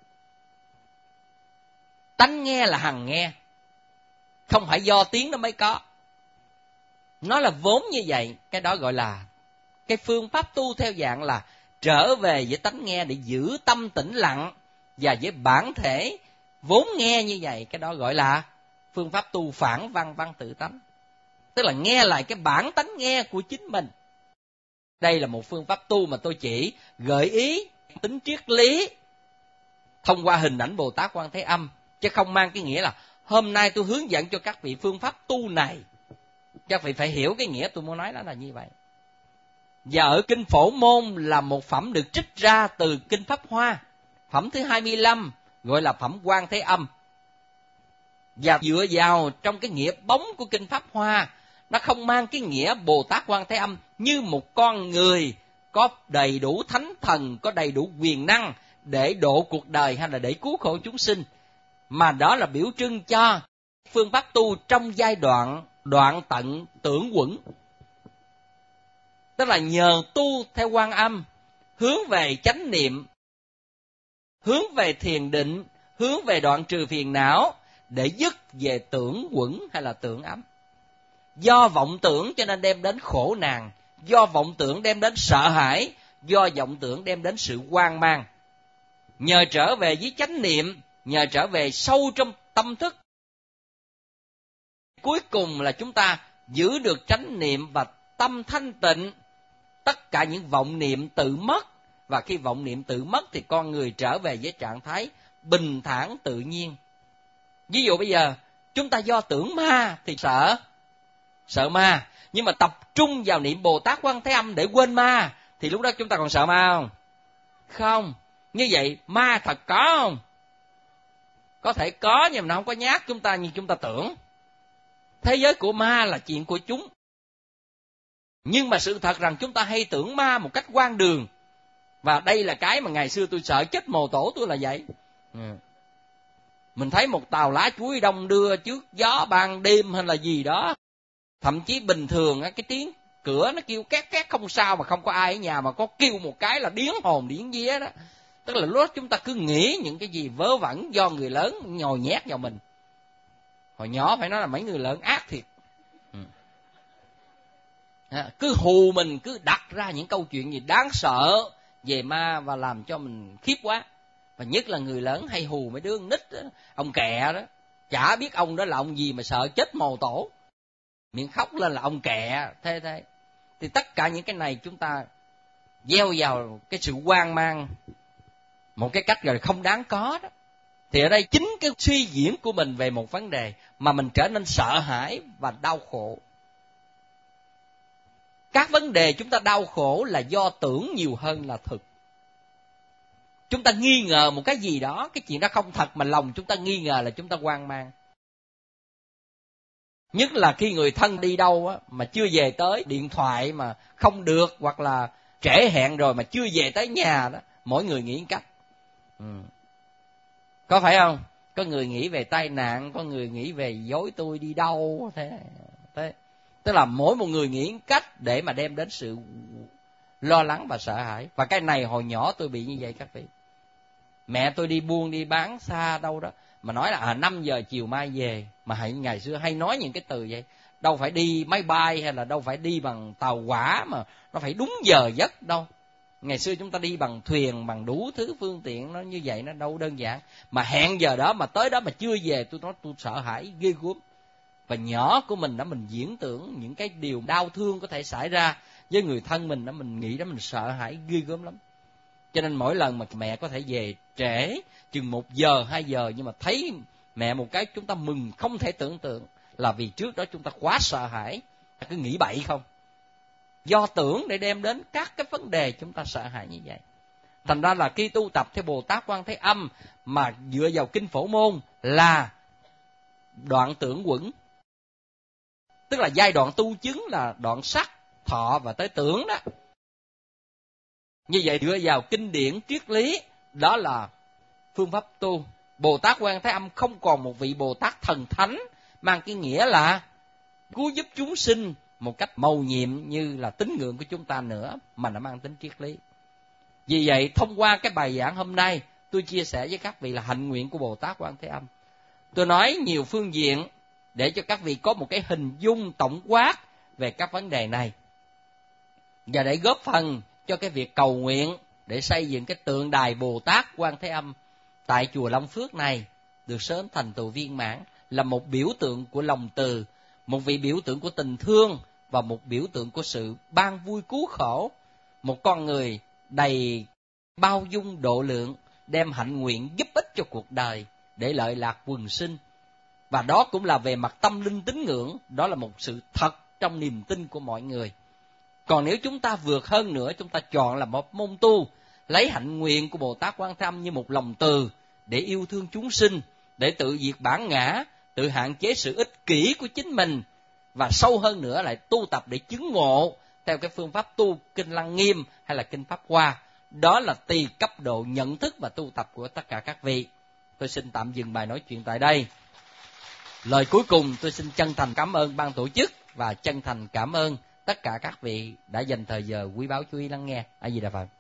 Tánh nghe là hằng nghe, không phải do tiếng nó mới có. Nó là vốn như vậy. Cái đó gọi là cái phương pháp tu theo dạng là trở về với tánh nghe để giữ tâm tĩnh lặng, và với bản thể vốn nghe như vậy. Cái đó gọi là phương pháp tu phản văn văn tự tánh. Tức là nghe lại cái bản tánh nghe của chính mình. Đây là một phương pháp tu mà tôi chỉ gợi ý tính triết lý thông qua hình ảnh Bồ Tát Quan Thế Âm, chứ không mang cái nghĩa là hôm nay tôi hướng dẫn cho các vị phương pháp tu này. Các vị phải hiểu cái nghĩa tôi muốn nói đó là như vậy. Và ở kinh Phổ Môn là một phẩm được trích ra từ kinh Pháp Hoa. Phẩm thứ hai mươi lăm gọi là phẩm Quan Thế Âm. Và dựa vào trong cái nghĩa bóng của kinh Pháp Hoa, nó không mang cái nghĩa Bồ Tát Quan Thế Âm như một con người có đầy đủ thánh thần, có đầy đủ quyền năng để độ cuộc đời hay là để cứu khổ chúng sinh. Mà đó là biểu trưng cho phương pháp tu trong giai đoạn đoạn tận tưởng quẩn. Tức là nhờ tu theo Quan Âm, hướng về chánh niệm, hướng về thiền định, hướng về đoạn trừ phiền não, để dứt về tưởng quẩn hay là tưởng ấm. Do vọng tưởng cho nên đem đến khổ nạn, do vọng tưởng đem đến sợ hãi, do vọng tưởng đem đến sự hoang mang. Nhờ trở về với chánh niệm, nhờ trở về sâu trong tâm thức, cuối cùng là chúng ta giữ được chánh niệm và tâm thanh tịnh. Tất cả những vọng niệm tự mất, và khi vọng niệm tự mất thì con người trở về với trạng thái bình thản tự nhiên. Ví dụ bây giờ chúng ta do tưởng ma thì sợ, sợ ma, nhưng mà tập trung vào niệm Bồ Tát Quan Thế Âm để quên ma, thì lúc đó chúng ta còn sợ ma không? Không. Như vậy ma thật có không? Có thể có, nhưng mà nó không có nhát chúng ta như chúng ta tưởng. Thế giới của ma là chuyện của chúng. Nhưng mà sự thật rằng chúng ta hay tưởng ma một cách hoang đường. Và đây là cái mà ngày xưa tôi sợ chết mồ tổ tôi là vậy. Ừ. Mình thấy một tàu lá chuối đông đưa trước gió ban đêm hay là gì đó. Thậm chí bình thường cái tiếng cửa nó kêu két két không sao, mà không có ai ở nhà mà có kêu một cái là điếng hồn điếng vía đó. Tức là lúc đó chúng ta cứ nghĩ những cái gì vớ vẩn do người lớn nhồi nhét vào mình. Hồi nhỏ phải nói là mấy người lớn ác thiệt. Ừ. À, cứ hù mình, cứ đặt ra những câu chuyện gì đáng sợ về ma và làm cho mình khiếp quá. Và nhất là người lớn hay hù mấy đứa nít đó, ông kẹ đó, chả biết ông đó là ông gì mà sợ chết mồ tổ, miệng khóc lên là ông kẹ, thế thế. Thì tất cả những cái này chúng ta gieo vào cái sự hoang mang một cái cách rồi không đáng có đó. Thì ở đây chính cái suy diễn của mình về một vấn đề mà mình trở nên sợ hãi và đau khổ. Các vấn đề chúng ta đau khổ là do tưởng nhiều hơn là thực. Chúng ta nghi ngờ một cái gì đó, cái chuyện đó không thật mà lòng chúng ta nghi ngờ là chúng ta hoang mang. Nhất là khi người thân đi đâu á, mà chưa về tới, điện thoại mà không được, hoặc là trễ hẹn rồi mà chưa về tới nhà đó, mỗi người nghĩ cách. Ừ. Có phải không? Có người nghĩ về tai nạn, có người nghĩ về dối tôi đi đâu, thế thế. Tức là mỗi một người nghĩ cách để mà đem đến sự lo lắng và sợ hãi. Và cái này hồi nhỏ tôi bị như vậy các vị. Mẹ tôi đi buôn đi bán xa đâu đó, mà nói là à, năm giờ chiều mai về. Mà hay, ngày xưa hay nói những cái từ vậy. Đâu phải đi máy bay hay là đâu phải đi bằng tàu hỏa mà nó phải đúng giờ giấc đâu. Ngày xưa chúng ta đi bằng thuyền, bằng đủ thứ phương tiện, nó như vậy nó đâu đơn giản. Mà hẹn giờ đó mà tới đó mà chưa về, tôi nói tôi sợ hãi ghê gớm. Và nhỏ của mình đó, mình diễn tưởng những cái điều đau thương có thể xảy ra với người thân mình đó, mình nghĩ đó mình sợ hãi ghê gớm lắm. Cho nên mỗi lần mà mẹ có thể về trễ chừng một giờ, hai giờ, nhưng mà thấy mẹ một cái chúng ta mừng không thể tưởng tượng, là vì trước đó chúng ta quá sợ hãi, cứ nghĩ bậy không. Do tưởng để đem đến các cái vấn đề chúng ta sợ hãi như vậy. Thành ra là khi tu tập theo Bồ Tát Quan Thế Âm mà dựa vào kinh Phổ Môn là đoạn tưởng quẩn. Tức là giai đoạn tu chứng là đoạn sắc, thọ và tới tưởng đó. Như vậy dựa vào kinh điển triết lý, đó là phương pháp tu. Bồ Tát Quan Thế Âm không còn một vị Bồ Tát thần thánh mang cái nghĩa là cứu giúp chúng sinh một cách mầu nhiệm như là tín ngưỡng của chúng ta nữa, mà nó mang tính triết lý. Vì vậy thông qua cái bài giảng hôm nay, tôi chia sẻ với các vị là hạnh nguyện của Bồ Tát Quan Thế Âm. Tôi nói nhiều phương diện để cho các vị có một cái hình dung tổng quát về các vấn đề này, và để góp phần cho cái việc cầu nguyện để xây dựng cái tượng đài Bồ Tát Quan Thế Âm tại chùa Long Phước này được sớm thành tựu viên mãn, là một biểu tượng của lòng từ, một vị biểu tượng của tình thương và một biểu tượng của sự ban vui cứu khổ, một con người đầy bao dung độ lượng, đem hạnh nguyện giúp ích cho cuộc đời để lợi lạc quần sinh. Và đó cũng là về mặt tâm linh tín ngưỡng, đó là một sự thật trong niềm tin của mọi người. Còn nếu chúng ta vượt hơn nữa, chúng ta chọn là một môn tu, lấy hạnh nguyện của Bồ Tát Quan Thế Âm như một lòng từ để yêu thương chúng sinh, để tự diệt bản ngã, tự hạn chế sự ích kỷ của chính mình, và sâu hơn nữa lại tu tập để chứng ngộ theo cái phương pháp tu kinh Lăng Nghiêm hay là kinh Pháp Hoa. Đó là tùy cấp độ nhận thức và tu tập của tất cả các vị. Tôi xin tạm dừng bài nói chuyện tại đây. Lời cuối cùng tôi xin chân thành cảm ơn ban tổ chức và chân thành cảm ơn tất cả các vị đã dành thời giờ quý báu chú ý lắng nghe. A Di Đà Phật.